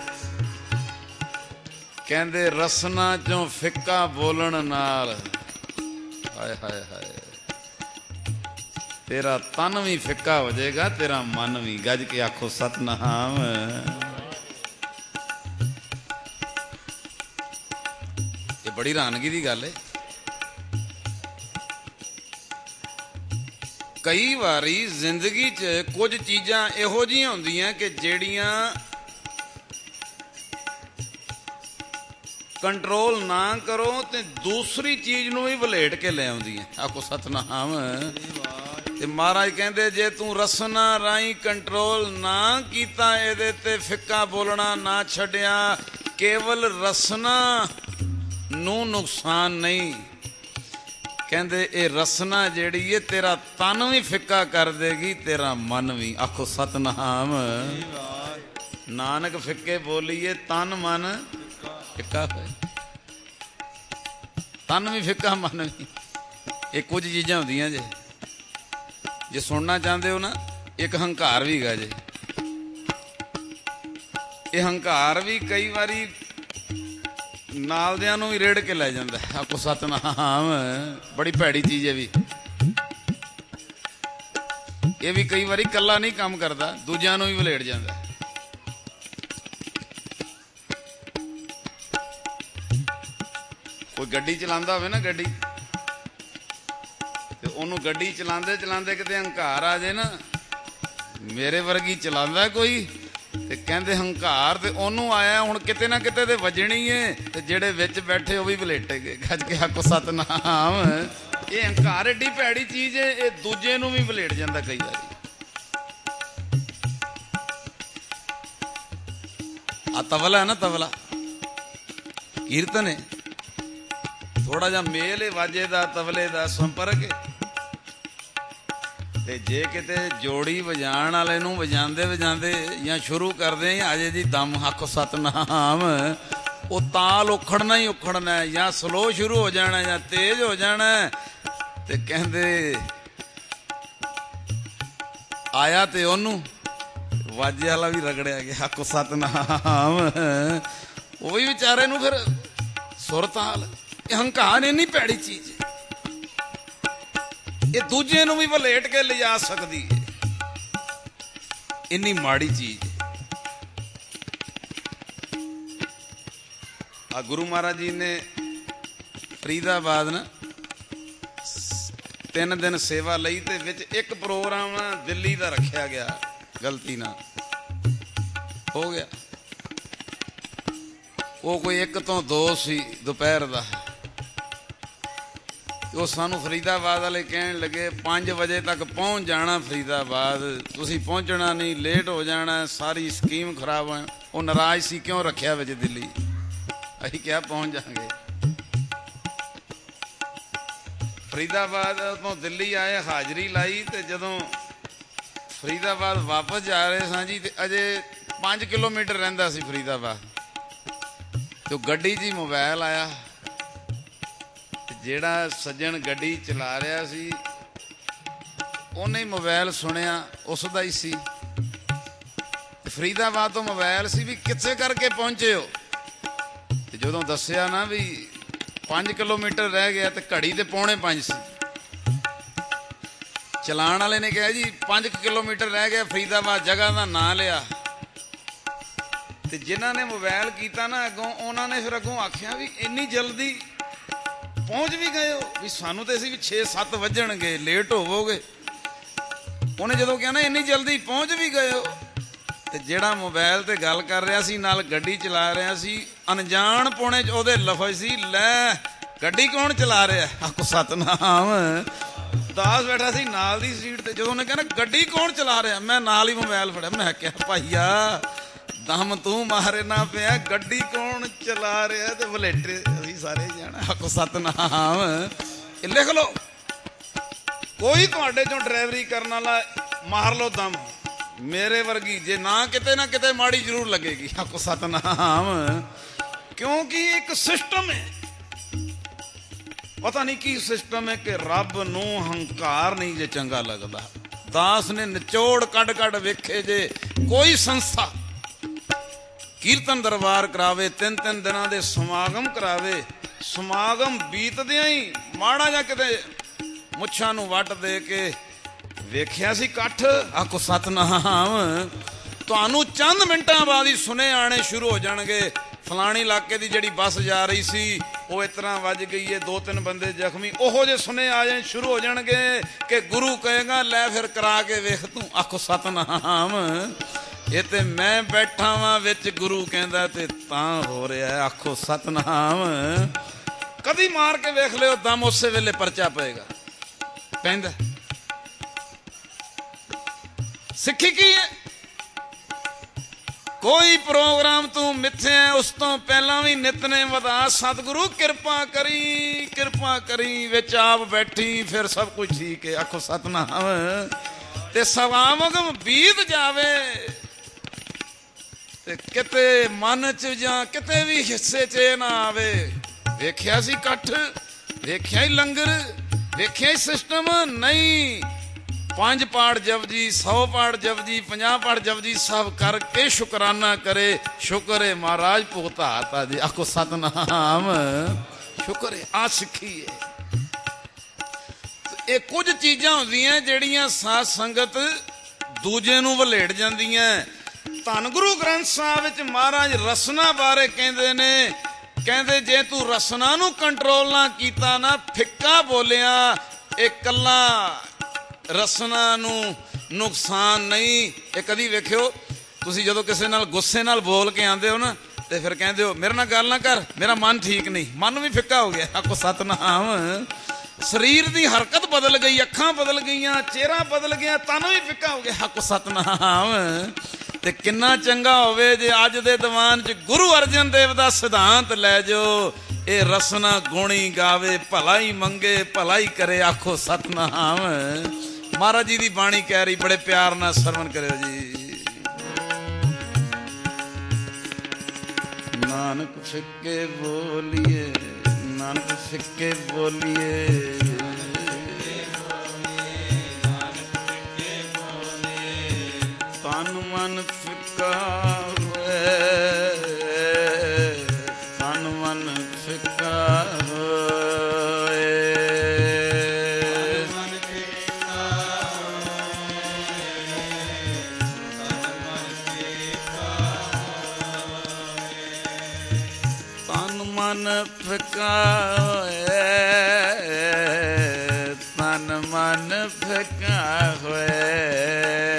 S1: ਕਹਿੰਦੇ ਰਸਨਾ ਚੋਂ ਫਿੱਕਾ ਬੋਲਣ ਨਾਲ ਹਾਏ ਹਾਏ ਹਾਏ ਤੇਰਾ ਤਨ ਵੀ ਫਿੱਕਾ ਹੋ ਜਾਏਗਾ, ਤੇਰਾ ਮਨ ਵੀ। ਗੱਜ ਕੇ ਆਖੋ ਸਤਨਾਮ। ਇਹ ਬੜੀ ਹੈਰਾਨਗੀ ਦੀ ਗੱਲ ਹੈ। ਕਈ ਵਾਰੀ ਜ਼ਿੰਦਗੀ 'ਚ ਕੁਝ ਚੀਜ਼ਾਂ ਇਹੋ ਜਿਹੀਆਂ ਹੁੰਦੀਆਂ ਕਿ ਜਿਹੜੀਆਂ ਕੰਟਰੋਲ ਨਾ ਕਰੋ ਤੇ ਦੂਸਰੀ ਚੀਜ਼ ਨੂੰ ਵੀ ਵਲੇਟ ਕੇ ਲੈ ਆਉਂਦੀਆਂ। ਆਖੋ ਸਤਨਾਮ। ਤੇ ਮਹਾਰਾਜ ਕਹਿੰਦੇ ਜੇ ਤੂੰ ਰਸਨਾ ਰਾਹੀਂ ਕੰਟਰੋਲ ਨਾ ਕੀਤਾ, ਇਹਦੇ ਤੇ ਫਿੱਕਾ ਬੋਲਣਾ ਨਾ ਛੱਡਿਆ, ਕੇਵਲ ਰਸਨਾ ਨੂੰ ਨੁਕਸਾਨ ਨਹੀਂ, ਕਹਿੰਦੇ ਇਹ ਰਸਨਾ ਜਿਹੜੀ ਏ ਤੇਰਾ ਤਨ ਵੀ ਫਿੱਕਾ ਕਰ ਦੇਗੀ, ਤੇਰਾ ਮਨ ਵੀ। ਆਖੋ ਸਤਨਾਮ। ਨਾਨਕ ਫਿੱਕੇ ਬੋਲੀਏ ਤਨ ਮਨ ਫਿੱਕਾ ਹੋਏ, ਤਨ ਵੀ ਫਿੱਕਾ ਮਨ ਵੀ। ਇਹ ਕੁਝ ਚੀਜ਼ਾਂ ਹੁੰਦੀਆਂ ਜੇ ਸੁਣਨਾ ਚਾਹੁੰਦੇ ਹੋ ਨਾ, ਇੱਕ ਹੰਕਾਰ ਵੀ ਹੈਗਾ ਜੇ। ਇਹ ਹੰਕਾਰ ਵੀ ਕਈ ਵਾਰੀ ਨਾਲਦਿਆਂ ਨੂੰ ਵੀ ਰੇੜ ਕੇ ਲੈ ਜਾਂਦਾ। ਆਖੋ ਸਤਨਾਮ। ਬੜੀ ਭੈੜੀ ਚੀਜ਼ ਹੈ ਵੀ। ਇਹ ਵੀ ਕਈ ਵਾਰੀ ਇਕੱਲਾ ਨਹੀਂ ਕੰਮ ਕਰਦਾ, ਦੂਜਿਆਂ ਨੂੰ ਵੀ ਵਲੇੜ ਜਾਂਦਾ। ਕੋਈ ਗੱਡੀ ਚਲਾਉਂਦਾ ਹੋਵੇ ਨਾ, ਗੱਡੀ, ਤੇ ਉਹਨੂੰ ਗੱਡੀ ਚਲਾਉਂਦੇ ਚਲਾਉਂਦੇ ਕਿਤੇ ਹੰਕਾਰ ਆ ਜੇ ਨਾ, ਮੇਰੇ ਵਰਗੀ ਚਲਾਉਂਦਾ ਕੋਈ, ਤੇ ਕਹਿੰਦੇ ਹੰਕਾਰ ਤੇ ਉਹਨੂੰ ਆਇਆ, ਹੁਣ ਕਿਤੇ ਨਾ ਕਿਤੇ ਤੇ ਵੱਜਣੀ ਏ, ਤੇ ਜਿਹੜੇ ਵਿੱਚ ਬੈਠੇ ਉਹ ਵੀ ਵਲੇਟੇ ਗਏ। ਗੱਜ ਕੇ ਆਖੋ ਸਤਨਾਮ। ਇਹ ਹੰਕਾਰ ਏਡੀ ਭੈੜੀ ਚੀਜ਼ ਏ, ਇਹ ਦੂਜੇ ਨੂੰ ਵੀ ਵਲੇਟ ਜਾਂਦਾ ਕਈ ਵਾਰੀ। ਆ ਤਬਲਾ ਹੈ ਨਾ, ਤਬਲਾ ਕੀਰਤਨ ਹੈ, ਥੋੜਾ ਜਿਹਾ ਮੇਲ ਏ ਵਾਜੇ ਦਾ ਤਬਲੇ ਦਾ, ਸੰਪਰਕ ਏ। ਤੇ ਜੇ ਕਿਤੇ ਜੋੜੀ ਵਜਾਣ ਵਾਲੇ ਨੂੰ ਵਜਾਉਂਦੇ ਵਜਾਉਂਦੇ ਜਾਂ ਸ਼ੁਰੂ ਕਰਦੇ ਅਜੇ ਜੀ ਦਮ, ਆਖੋ ਸਤਨਾਮ, ਉਹ ਤਾਲ ਉਖੜਨਾ ਹੀ ਉਖੜਨਾ, ਜਾਂ ਸਲੋ ਸ਼ੁਰੂ ਹੋ ਜਾਣਾ ਜਾਂ ਤੇਜ਼ ਹੋ ਜਾਣਾ। ਤੇ ਕਹਿੰਦੇ ਆਇਆ ਤੇ ਉਹਨੂੰ ਵਾਜੇ ਵਾਲਾ ਵੀ ਰਗੜਿਆ ਗਿਆ। ਆਖੋ ਸਤਨਾਮ। ਉਹ ਵੀ ਵਿਚਾਰੇ ਨੂੰ ਫਿਰ ਸੁਰ ਤਾਲ। ਇਹ ਹੰਕਾਰ ਇੰਨੀ ਭੈੜੀ ਚੀਜ਼ ਹੈ, ਇਹ ਦੂਜੇ ਨੂੰ ਵੀ ਵਲੇਟ ਕੇ ਲਿਜਾ ਸਕਦੀ ਹੈ, ਇੰਨੀ ਮਾੜੀ ਚੀਜ਼ ਹੈ। ਆ ਗੁਰੂ ਮਹਾਰਾਜ ਜੀ ਨੇ ਫਰੀਦਾਬਾਦ ਨਾ 3 ਦਿਨ ਸੇਵਾ ਲਈ, ਤੇ ਵਿੱਚ ਇੱਕ ਪ੍ਰੋਗਰਾਮ ਦਿੱਲੀ ਦਾ ਰੱਖਿਆ ਗਿਆ, ਗਲਤੀ ਨਾਲ ਹੋ ਗਿਆ। ਉਹ ਕੋਈ 1 ਤੋਂ 2 ਸੀ ਦੁਪਹਿਰ ਦਾ। ਉਹ ਸਾਨੂੰ ਫਰੀਦਾਬਾਦ ਵਾਲੇ ਕਹਿਣ ਲੱਗੇ 5 ਵਜੇ ਤੱਕ ਪਹੁੰਚ ਜਾਣਾ ਫਰੀਦਾਬਾਦ, ਤੁਸੀਂ ਪਹੁੰਚਣਾ ਨਹੀਂ, ਲੇਟ ਹੋ ਜਾਣਾ, ਸਾਰੀ ਸਕੀਮ ਖਰਾਬ ਹੋ। ਉਹ ਨਾਰਾਜ਼ ਸੀ, ਕਿਉਂ ਰੱਖਿਆ ਵਿੱਚ ਦਿੱਲੀ। ਅਸੀਂ ਕਿਹਾ ਪਹੁੰਚ ਜਾਵਾਂਗੇ। ਫਰੀਦਾਬਾਦ ਤੋਂ ਦਿੱਲੀ ਆਏ, ਹਾਜ਼ਰੀ ਲਾਈ, ਤੇ ਜਦੋਂ ਫਰੀਦਾਬਾਦ ਵਾਪਸ ਜਾ ਰਹੇ ਸਾਂ ਜੀ, ਤੇ ਅਜੇ 5 ਕਿਲੋਮੀਟਰ ਰਹਿੰਦਾ ਸੀ ਫਰੀਦਾਬਾਦ। ਤੇ ਗੱਡੀ 'ਚ ਹੀ ਮੋਬਾਇਲ ਆਇਆ, ਜਿਹੜਾ ਸੱਜਣ ਗੱਡੀ ਚਲਾ ਰਿਹਾ ਸੀ ਉਹਨੇ ਮੋਬਾਇਲ ਸੁਣਿਆ, ਉਸ ਦਾ ਹੀ ਸੀ। ਫਰੀਦਾਬਾਦ ਤੋਂ ਮੋਬਾਇਲ ਸੀ ਵੀ ਕਿੱਥੇ ਕਰਕੇ ਪਹੁੰਚੇ ਹੋ। ਤੇ ਜਦੋਂ ਦੱਸਿਆ ਨਾ ਵੀ 5 ਕਿਲੋਮੀਟਰ ਰਹਿ ਗਿਆ, ਤੇ ਘੜੀ ਤੇ 4:45 ਸੀ। ਚਲਾਣ ਵਾਲੇ ਨੇ ਕਿਹਾ ਜੀ 5 ਕਿਲੋਮੀਟਰ ਰਹਿ ਗਿਆ ਫਰੀਦਾਬਾਦ, ਜਗ੍ਹਾ ਦਾ ਨਾਂ ਲਿਆ। ਤੇ ਜਿਨ੍ਹਾਂ ਨੇ ਮੋਬਾਇਲ ਕੀਤਾ ਨਾ ਅੱਗੋਂ, ਉਹਨਾਂ ਨੇ ਫਿਰ ਅੱਗੋਂ ਆਖਿਆ ਵੀ ਇੰਨੀ ਜਲਦੀ ਪਹੁੰਚ ਵੀ ਗਏ ਹੋ, ਵੀ ਸਾਨੂੰ ਤੇ ਅਸੀਂ ਵੀ 6-7 ਵੱਜਣਗੇ, ਲੇਟ ਹੋਵੋਗੇ। ਉਹਨੇ ਜਦੋਂ ਕਿਹਾ ਨਾ ਇੰਨੀ ਜਲਦੀ ਪਹੁੰਚ ਵੀ ਗਏ ਹੋ, ਤੇ ਜਿਹੜਾ ਮੋਬਾਇਲ ਤੇ ਗੱਲ ਕਰ ਰਿਹਾ ਸੀ, ਨਾਲ ਗੱਡੀ ਚਲਾ ਰਿਹਾ ਸੀ, ਅਣਜਾਣ ਪੌਣੇ 'ਚ ਉਹਦੇ ਲਫ਼ਜ਼ ਸੀ, ਲੈ ਗੱਡੀ ਕੌਣ ਚਲਾ ਰਿਹਾ। ਆਖੋ ਸਤਨਾਮ। ਦਾਸ ਬੈਠਾ ਸੀ ਨਾਲ ਦੀ ਸੀਟ ਤੇ। ਜਦੋਂ ਉਹਨੇ ਕਿਹਾ ਨਾ ਗੱਡੀ ਕੌਣ ਚਲਾ ਰਿਹਾ, ਮੈਂ ਨਾਲ ਹੀ ਮੋਬਾਇਲ ਫੜਿਆ। ਮੈਂ ਕਿਹਾ ਭਾਈਆ ਦਮ ਤੂੰ ਮਾਰੇ ਨਾ ਪਿਆ, ਗੱਡੀ ਕੌਣ ਚਲਾ ਰਿਹਾ, ਤੇ ਵਲੇਟੇ ਅਸੀਂ ਸਾਰੇ ਜਾਣਾ। ਆਖੋ ਸਤਨਾਮ। ਇਹ ਲਿਖ ਲਓ, ਕੋਈ ਤੁਹਾਡੇ ਚੋਂ ਡਰਾਈਵਰੀ ਕਰਨ ਵਾਲਾ ਮਾਰ ਲਓ ਦਮ, ਮੇਰੇ ਵਰਗੀ ਜੇ ਨਾ ਕਿਤੇ ਨਾ ਕਿਤੇ ਮਾੜੀ ਜ਼ਰੂਰ ਲੱਗੇਗੀ। ਆਖੋ ਸਤਨਾਮ। ਕਿਉਂਕਿ ਇੱਕ ਸਿਸਟਮ ਹੈ, ਪਤਾ ਨਹੀਂ ਕੀ ਸਿਸਟਮ ਹੈ, ਕਿ ਰੱਬ ਨੂੰ ਹੰਕਾਰ ਨਹੀਂ ਜੇ ਚੰਗਾ ਲੱਗਦਾ। ਦਾਸ ਨੇ ਨਿਚੋੜ ਕੱਢ ਕੱਢ ਵੇਖੇ, ਜੇ ਕੋਈ ਸੰਸਥਾ ਕੀਰਤਨ ਦਰਬਾਰ ਕਰਾਵੇ, 3-3 ਦਿਨਾਂ ਦੇ ਸਮਾਗਮ ਕਰਾਵੇ, ਸਮਾਗਮ ਬੀਤਦਿਆਂ ਹੀ ਮਾੜਾ ਜਾਂ ਕਿਤੇ ਮੁੱਛਾਂ ਨੂੰ ਵੱਟ ਦੇ ਕੇ ਵੇਖਿਆ ਸੀ ਇਕੱਠ। ਆਖੋ ਸਤਨਾਮ। ਤੁਹਾਨੂੰ ਚੰਦ ਮਿੰਟਾਂ ਬਾਅਦ ਹੀ ਸੁਨੇ ਆਣੇ ਸ਼ੁਰੂ ਹੋ ਜਾਣਗੇ, ਫਲਾਣੀ ਇਲਾਕੇ ਦੀ ਜਿਹੜੀ ਬੱਸ ਜਾ ਰਹੀ ਸੀ ਉਹ ਇਸ ਤਰ੍ਹਾਂ ਵੱਜ ਗਈ ਏ, 2-3 ਬੰਦੇ ਜ਼ਖਮੀ। ਉਹੋ ਜਿਹੇ ਸੁਨੇ ਆ ਜਾਣ ਸ਼ੁਰੂ ਹੋ ਜਾਣਗੇ ਕਿ ਗੁਰੂ ਕਹੇਗਾ ਲੈ ਫਿਰ ਕਰਾ ਕੇ ਵੇਖ ਤੂੰ। ਆਖੋ ਸਤਨਾਮ। ਇਹ ਤੇ ਮੈਂ ਬੈਠਾ ਵਾਂ ਵਿੱਚ, ਗੁਰੂ ਕਹਿੰਦਾ ਤੇ ਤਾਂ ਹੋ ਰਿਹਾ। ਆਖੋ ਸਤਨਾਮ। ਕਦੀ ਮਾਰ ਕੇ ਵੇਖ ਲਿਓ ਦਮ, ਉਸੇ ਵੇਲੇ ਪਰਚਾ ਪਏਗਾ। ਪੈਂਦਾ। ਸਿੱਖੀ ਕੀ ਹੈ? ਕੋਈ ਪ੍ਰੋਗਰਾਮ ਤੂੰ ਮਿੱਥਿਆ, ਉਸ ਤੋਂ ਪਹਿਲਾਂ ਵੀ ਨਿਤਨੇਮ ਵਧਾ, ਸਤਿਗੁਰੂ ਕਿਰਪਾ ਕਰੀ, ਕਿਰਪਾ ਕਰੀ, ਵਿੱਚ ਆਪ ਬੈਠੀ, ਫਿਰ ਸਭ ਕੁਝ ਠੀਕ ਹੈ। ਆਖੋ ਸਤਨਾਮ। ਤੇ ਸਵਾਮਗਮ ਬੀਤ ਜਾਵੇ ਤੇ ਕਿਤੇ ਮਨ ਚ ਜਾਂ ਕਿਤੇ ਵੀ ਹਿੱਸੇ ਚ ਇਹ ਨਾ ਆਵੇ, ਵੇਖਿਆ ਸੀ ਇਕੱਠ, ਵੇਖਿਆ ਹੀ ਲੰਗਰ, ਵੇਖਿਆ ਹੀ ਸਿਸਟਮ, ਨਹੀਂ 5 ਪਾਠ ਜਪਜੀ, 100 ਪਾਠ ਜਪਜੀ, 50 ਪਾਠ ਜਪਜੀ, ਸਭ ਕਰਕੇ ਸ਼ੁਕਰਾਨਾ ਕਰੇ। ਸ਼ੁਕਰ ਹੈ ਮਹਾਰਾਜ ਭੁਗਤਾਤਾ ਜੀ। ਆਖੋ ਸਤਨਾਮ। ਸ਼ੁਕਰ ਹੈ। ਆ ਸਿੱਖੀ ਹੈ। ਇਹ ਕੁਝ ਚੀਜ਼ਾਂ ਹੁੰਦੀਆਂ ਜਿਹੜੀਆਂ ਸਾਧ ਸੰਗਤ ਦੂਜੇ ਨੂੰ ਵਲੇੜ ਜਾਂਦੀਆਂ। ਧੰਨ ਗੁਰੂ ਗ੍ਰੰਥ ਸਾਹਿਬ ਵਿੱਚ ਮਹਾਰਾਜ ਰਸਨਾ ਬਾਰੇ ਕਹਿੰਦੇ ਨੇ, ਕਹਿੰਦੇ ਜੇ ਤੂੰ ਰਸਨਾ ਨੂੰ ਕੰਟਰੋਲ ਨਾ ਕੀਤਾ ਨਾ, ਫਿੱਕਾ ਬੋਲਿਆ, ਇਹ ਕੱਲਾ ਰਸਨਾ ਨੂੰ ਨੁਕਸਾਨ ਨਹੀਂ। ਇਹ ਕਦੀ ਵੇਖਿਓ ਤੁਸੀਂ, ਜਦੋਂ ਕਿਸੇ ਨਾਲ ਗੁੱਸੇ ਨਾਲ ਬੋਲ ਕੇ ਆਉਂਦੇ ਹੋ ਨਾ, ਤੇ ਫਿਰ ਕਹਿੰਦੇ ਹੋ ਮੇਰੇ ਨਾਲ ਗੱਲ ਨਾ ਕਰ, ਮੇਰਾ ਮਨ ਠੀਕ ਨਹੀਂ, ਮਨ ਵੀ ਫਿੱਕਾ ਹੋ ਗਿਆ। ਆਖੋ ਸਤਨਾਮ। ਸਰੀਰ ਦੀ ਹਰਕਤ ਬਦਲ ਗਈ, ਅੱਖਾਂ ਬਦਲ ਗਈਆਂ, ਚਿਹਰਾ ਬਦਲ ਗਿਆ, ਤਨ ਵੀ ਫਿੱਕਾ ਹੋ ਗਿਆ। ਆਖੋ ਸਤਨਾਮ। ਤੇ ਕਿੰਨਾ ਚੰਗਾ ਹੋਵੇ ਜੇ ਅੱਜ ਦੇ ਦੀਵਾਨ 'ਚ ਗੁਰੂ ਅਰਜਨ ਦੇਵ ਦਾ ਸਿਧਾਂਤ ਲੈ ਜਾਓ, ਇਹ ਰਸਨਾ ਗੁਣੀ ਗਾਵੇ, ਭਲਾ ਹੀ ਮੰਗੇ, ਭਲਾ ਹੀ ਕਰੇ। ਆਖੋ ਸਤਨਾਮ। ਮਹਾਰਾਜ ਜੀ ਦੀ ਬਾਣੀ ਕਹਿ ਰਹੀ, ਬੜੇ ਪਿਆਰ ਨਾਲ ਸਰਵਣ ਕਰਿਓ ਜੀ। ਨਾਨਕ ਫਿੱਕੇ ਬੋਲੀਏ, ਨਾਨਕ ਫਿੱਕੇ ਬੋਲੀਏ, ਤਨ ਮਨ ਫਿੱਕਾ ਹੋਏ, ਤਨ ਮਨ ਫਿੱਕਾ ਹੋਏ, ਮਨ ਫਿੱਕਾ ਹੋਏ, ਤਨ ਮਨ ਫਿੱਕਾ ਹੋਏ, ਤਨ ਮਨ ਫਿੱਕਾ ਹੋਏ, ਤਨ ਮਨ ਫਿੱਕਾ ਹੋਏ।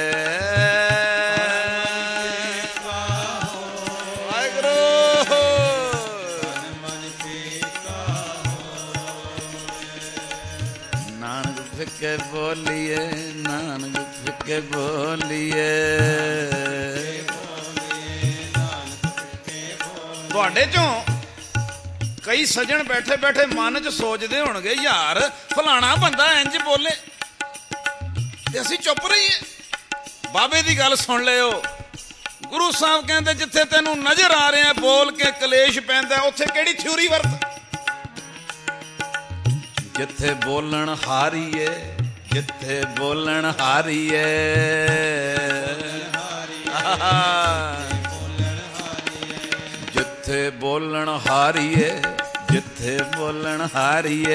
S1: ਫਿੱਕੇ ਬੋਲੀਏ, ਨਾਨਕ ਫਿੱਕੇ ਬੋਲੀਏ। ਤੁਹਾਡੇ ਚੋਂ ਕਈ ਸੱਜਣ ਬੈਠੇ ਬੈਠੇ ਮਨ 'ਚ ਸੋਚਦੇ ਹੋਣਗੇ, ਯਾਰ ਫਲਾਣਾ ਬੰਦਾ ਇੰਜ ਬੋਲੇ ਤੇ ਅਸੀਂ ਚੁੱਪ ਰਹੀਏ। ਬਾਬੇ ਦੀ ਗੱਲ ਸੁਣ ਲਿਓ। ਗੁਰੂ ਸਾਹਿਬ ਕਹਿੰਦੇ ਜਿੱਥੇ ਤੈਨੂੰ ਨਜ਼ਰ ਆ ਰਿਹਾ ਬੋਲ ਕੇ ਕਲੇਸ਼ ਪੈਂਦਾ, ਉੱਥੇ ਕਿਹੜੀ ਥਿਊਰੀ ਵਰਤ। ਜਿੱਥੇ ਬੋਲਣ ਹਾਰੀਏ, ਜਿੱਥੇ ਬੋਲਣ ਹਾਰੀਏ, ਜਿੱਥੇ ਬੋਲਣ ਹਾਰੀਏ, ਜਿੱਥੇ ਬੋਲਣ ਹਾਰੀਏ,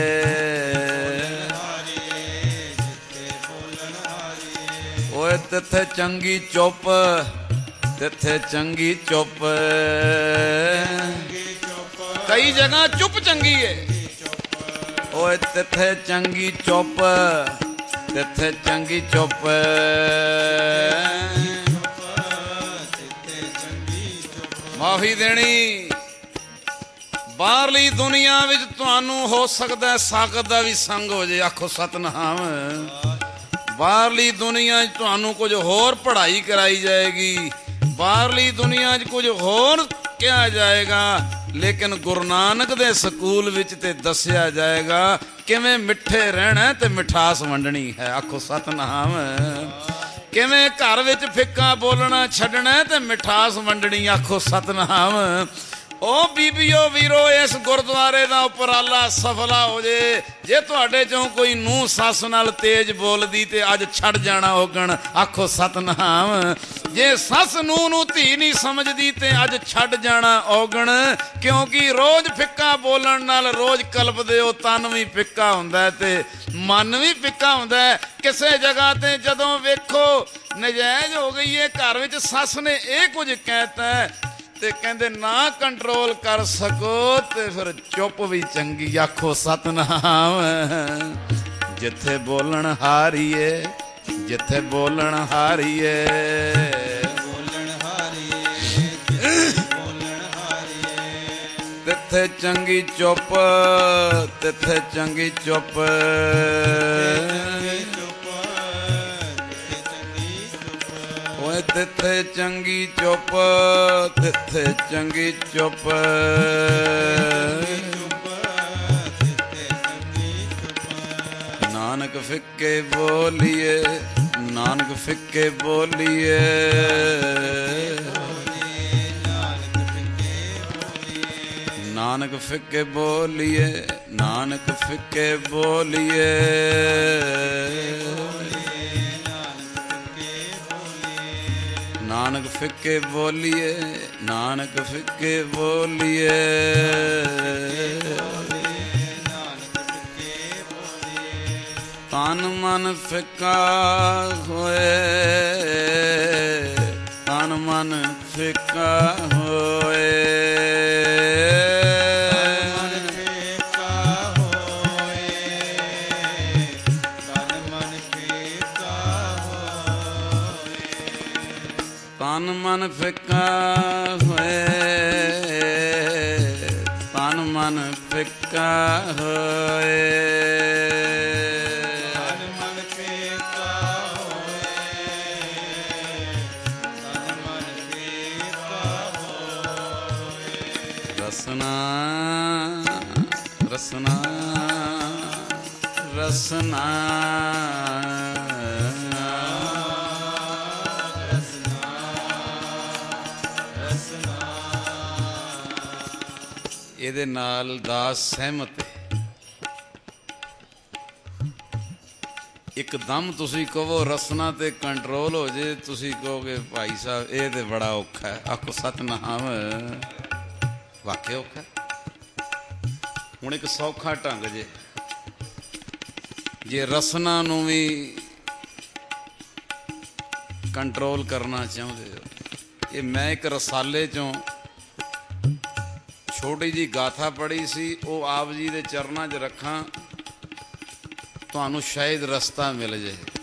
S1: ਓਏ ਤਿੱਥੇ ਚੰਗੀ ਚੁੱਪ, ਤਿੱਥੇ ਚੰਗੀ ਚੁੱਪ। ਕਈ ਜਗ੍ਹਾ ਚੁੱਪ ਚੰਗੀ ਏ। ਓਏ ਤਿੱਥੇ ਚੰਗੀ ਚੁੱਪ, ਤਿੱਥੇ ਚੰਗੀ ਚੁੱਪ। ਮਾਫੀ ਦੇਣੀ। ਬਾਹਰਲੀ ਦੁਨੀਆ ਵਿੱਚ ਤੁਹਾਨੂੰ ਹੋ ਸਕਦਾ ਸਾਕਤ ਦਾ ਵੀ ਸੰਗ ਹੋ ਜੇ। ਆਖੋ ਸਤਨਾਮ। ਬਾਹਰਲੀ ਦੁਨੀਆ 'ਚ ਤੁਹਾਨੂੰ ਕੁਝ ਹੋਰ ਪੜ੍ਹਾਈ ਕਰਾਈ ਜਾਏਗੀ, ਬਾਹਰਲੀ ਦੁਨੀਆ 'ਚ ਕੁਝ ਹੋਰ ਕਿਹਾ ਜਾਏਗਾ, ਲੇਕਿਨ ਗੁਰੂ ਨਾਨਕ ਦੇ ਸਕੂਲ ਵਿੱਚ ਤੇ ਦੱਸਿਆ ਜਾਏਗਾ ਕਿਵੇਂ ਮਿੱਠੇ ਰਹਿਣਾ ਤੇ ਮਿਠਾਸ ਵੰਡਣੀ ਹੈ। ਆਖੋ ਸਤਨਾਮ। ਕਿਵੇਂ ਘਰ ਵਿੱਚ ਫਿੱਕਾ ਬੋਲਣਾ ਛੱਡਣਾ ਤੇ ਮਿਠਾਸ ਵੰਡਣੀ। ਆਖੋ ਸਤਨਾਮ। ਉਹ ਬੀਬੀਓ ਵੀਰੋ, ਇਸ ਗੁਰਦੁਆਰੇ ਦਾ ਉਪਰਾਲਾ ਸਫਲਾ ਹੋ ਜੇ। ਜੇ ਤੁਹਾਡੇ ਚੋਂ ਕੋਈ ਨੂੰਹ ਸੱਸ ਨਾਲ ਤੇਜ਼ ਬੋਲਦੀ ਤੇ ਅੱਜ ਛੱਡ ਜਾਣਾ ਹੋਗਣ। ਆਖੋ ਸਤਨਾਮ। ਜੇ ਸੱਸ ਨੂੰਹ ਨੂੰ ਧੀ ਨਹੀਂ ਸਮਝਦੀ ਤੇ ਅੱਜ ਛੱਡ ਜਾਣਾ ਔਗਣ। ਕਿਉਂਕਿ ਰੋਜ਼ ਫਿੱਕਾ ਬੋਲਣ ਨਾਲ ਰੋਜ਼ ਕਲਪਦੇ ਹੋ, ਤਨ ਵੀ ਫਿੱਕਾ ਹੁੰਦਾ ਤੇ ਮਨ ਵੀ ਫਿੱਕਾ ਹੁੰਦਾ। ਕਿਸੇ ਜਗ੍ਹਾ ਤੇ ਜਦੋਂ ਵੇਖੋ ਨਜਾਇਜ਼ ਹੋ ਗਈ ਹੈ, ਘਰ ਵਿੱਚ ਸੱਸ ਨੇ ਇਹ ਕੁਝ ਕਹਿਤਾ ਤੇ ਕਹਿੰਦੇ ਨਾ ਕੰਟਰੋਲ ਕਰ ਸਕੋ ਤੇ ਫਿਰ ਚੁੱਪ ਵੀ ਚੰਗੀ, ਆਖੋ ਸਤਨਾਮ। ਜਿੱਥੇ ਬੋਲਣ ਹਾਰੀਏ, ਜਿੱਥੇ ਬੋਲਣ ਹਾਰੀਏ,
S2: ਬੋਲਣ ਹਾਰੀਏ, ਬੋਲਣ ਹਾਰੀਏ,
S1: ਤਿੱਥੇ ਚੰਗੀ ਚੁੱਪ, ਤਿੱਥੇ ਚੰਗੀ ਚੁੱਪ, ਓਏ ਤਿੱਥੇ ਚੰਗੀ ਚੁੱਪ, ਤਿੱਥੇ ਚੰਗੀ ਚੁੱਪ, ਨਾਨਕ ਫਿੱਕੇ ਬੋਲੀਏ, ਨਾਨਕ ਫਿੱਕੇ ਬੋਲੀਏ, ਨਾਨਕ ਫਿੱਕੇ ਬੋਲੀਏ, ਨਾਨਕ ਫਿੱਕੇ ਬੋਲੀਏ, ਨਾਨਕ ਫਿੱਕੇ ਬੋਲੀਏ, ਨਾਨਕ ਫਿੱਕੇ ਬੋਲੀਏ, ਤਨ ਮਨ ਫਿੱਕਾ ਹੋਏ, ਤਨ ਮਨ ਫਿੱਕਾ ਹੋਏ, ਤਨ ਮਨ ਫਿੱਕਾ ਹੋਏ, ਤਨ ਮਨ ਫਿੱਕਾ ਹੋਏ,
S2: ਤਨ ਮਨ ਫਿੱਕਾ ਹੋਏ, ਤਨ ਮਨ ਫਿੱਕਾ ਹੋਏ,
S1: ਰਸਨਾ ਰਸਨਾ ਰਸਨਾ, ਇਹਦੇ ਨਾਲ ਦਾਸ ਸਹਿਮਤ ਹੈ। ਇੱਕਦਮ ਤੁਸੀਂ ਕਹੋ ਰਸਨਾ ਤੇ ਕੰਟਰੋਲ ਹੋ ਜੇ, ਤੁਸੀਂ ਕਹੋਗੇ ਭਾਈ ਸਾਹਿਬ ਇਹ ਤੇ ਬੜਾ ਔਖਾ ਹੈ। ਆਖੋ ਸਤਨਾਮ, ਵਾਕਿਆ ਔਖਾ। ਹੁਣ ਇੱਕ ਸੌਖਾ ਢੰਗ ਜੇ ਰਸਨਾ ਨੂੰ ਵੀ ਕੰਟਰੋਲ ਕਰਨਾ ਚਾਹੁੰਦੇ ਹੋ, ਇਹ ਮੈਂ ਇੱਕ ਰਸਾਲੇ ਚੋਂ ਛੋਟੀ ਜੀ ਗਾਥਾ ਪੜ੍ਹੀ ਸੀ, ਉਹ ਆਪ ਜੀ ਦੇ ਚਰਨਾਂ 'ਚ ਰੱਖਾਂ, ਤੁਹਾਨੂੰ ਸ਼ਾਇਦ ਰਸਤਾ ਮਿਲ ਜਾਏ।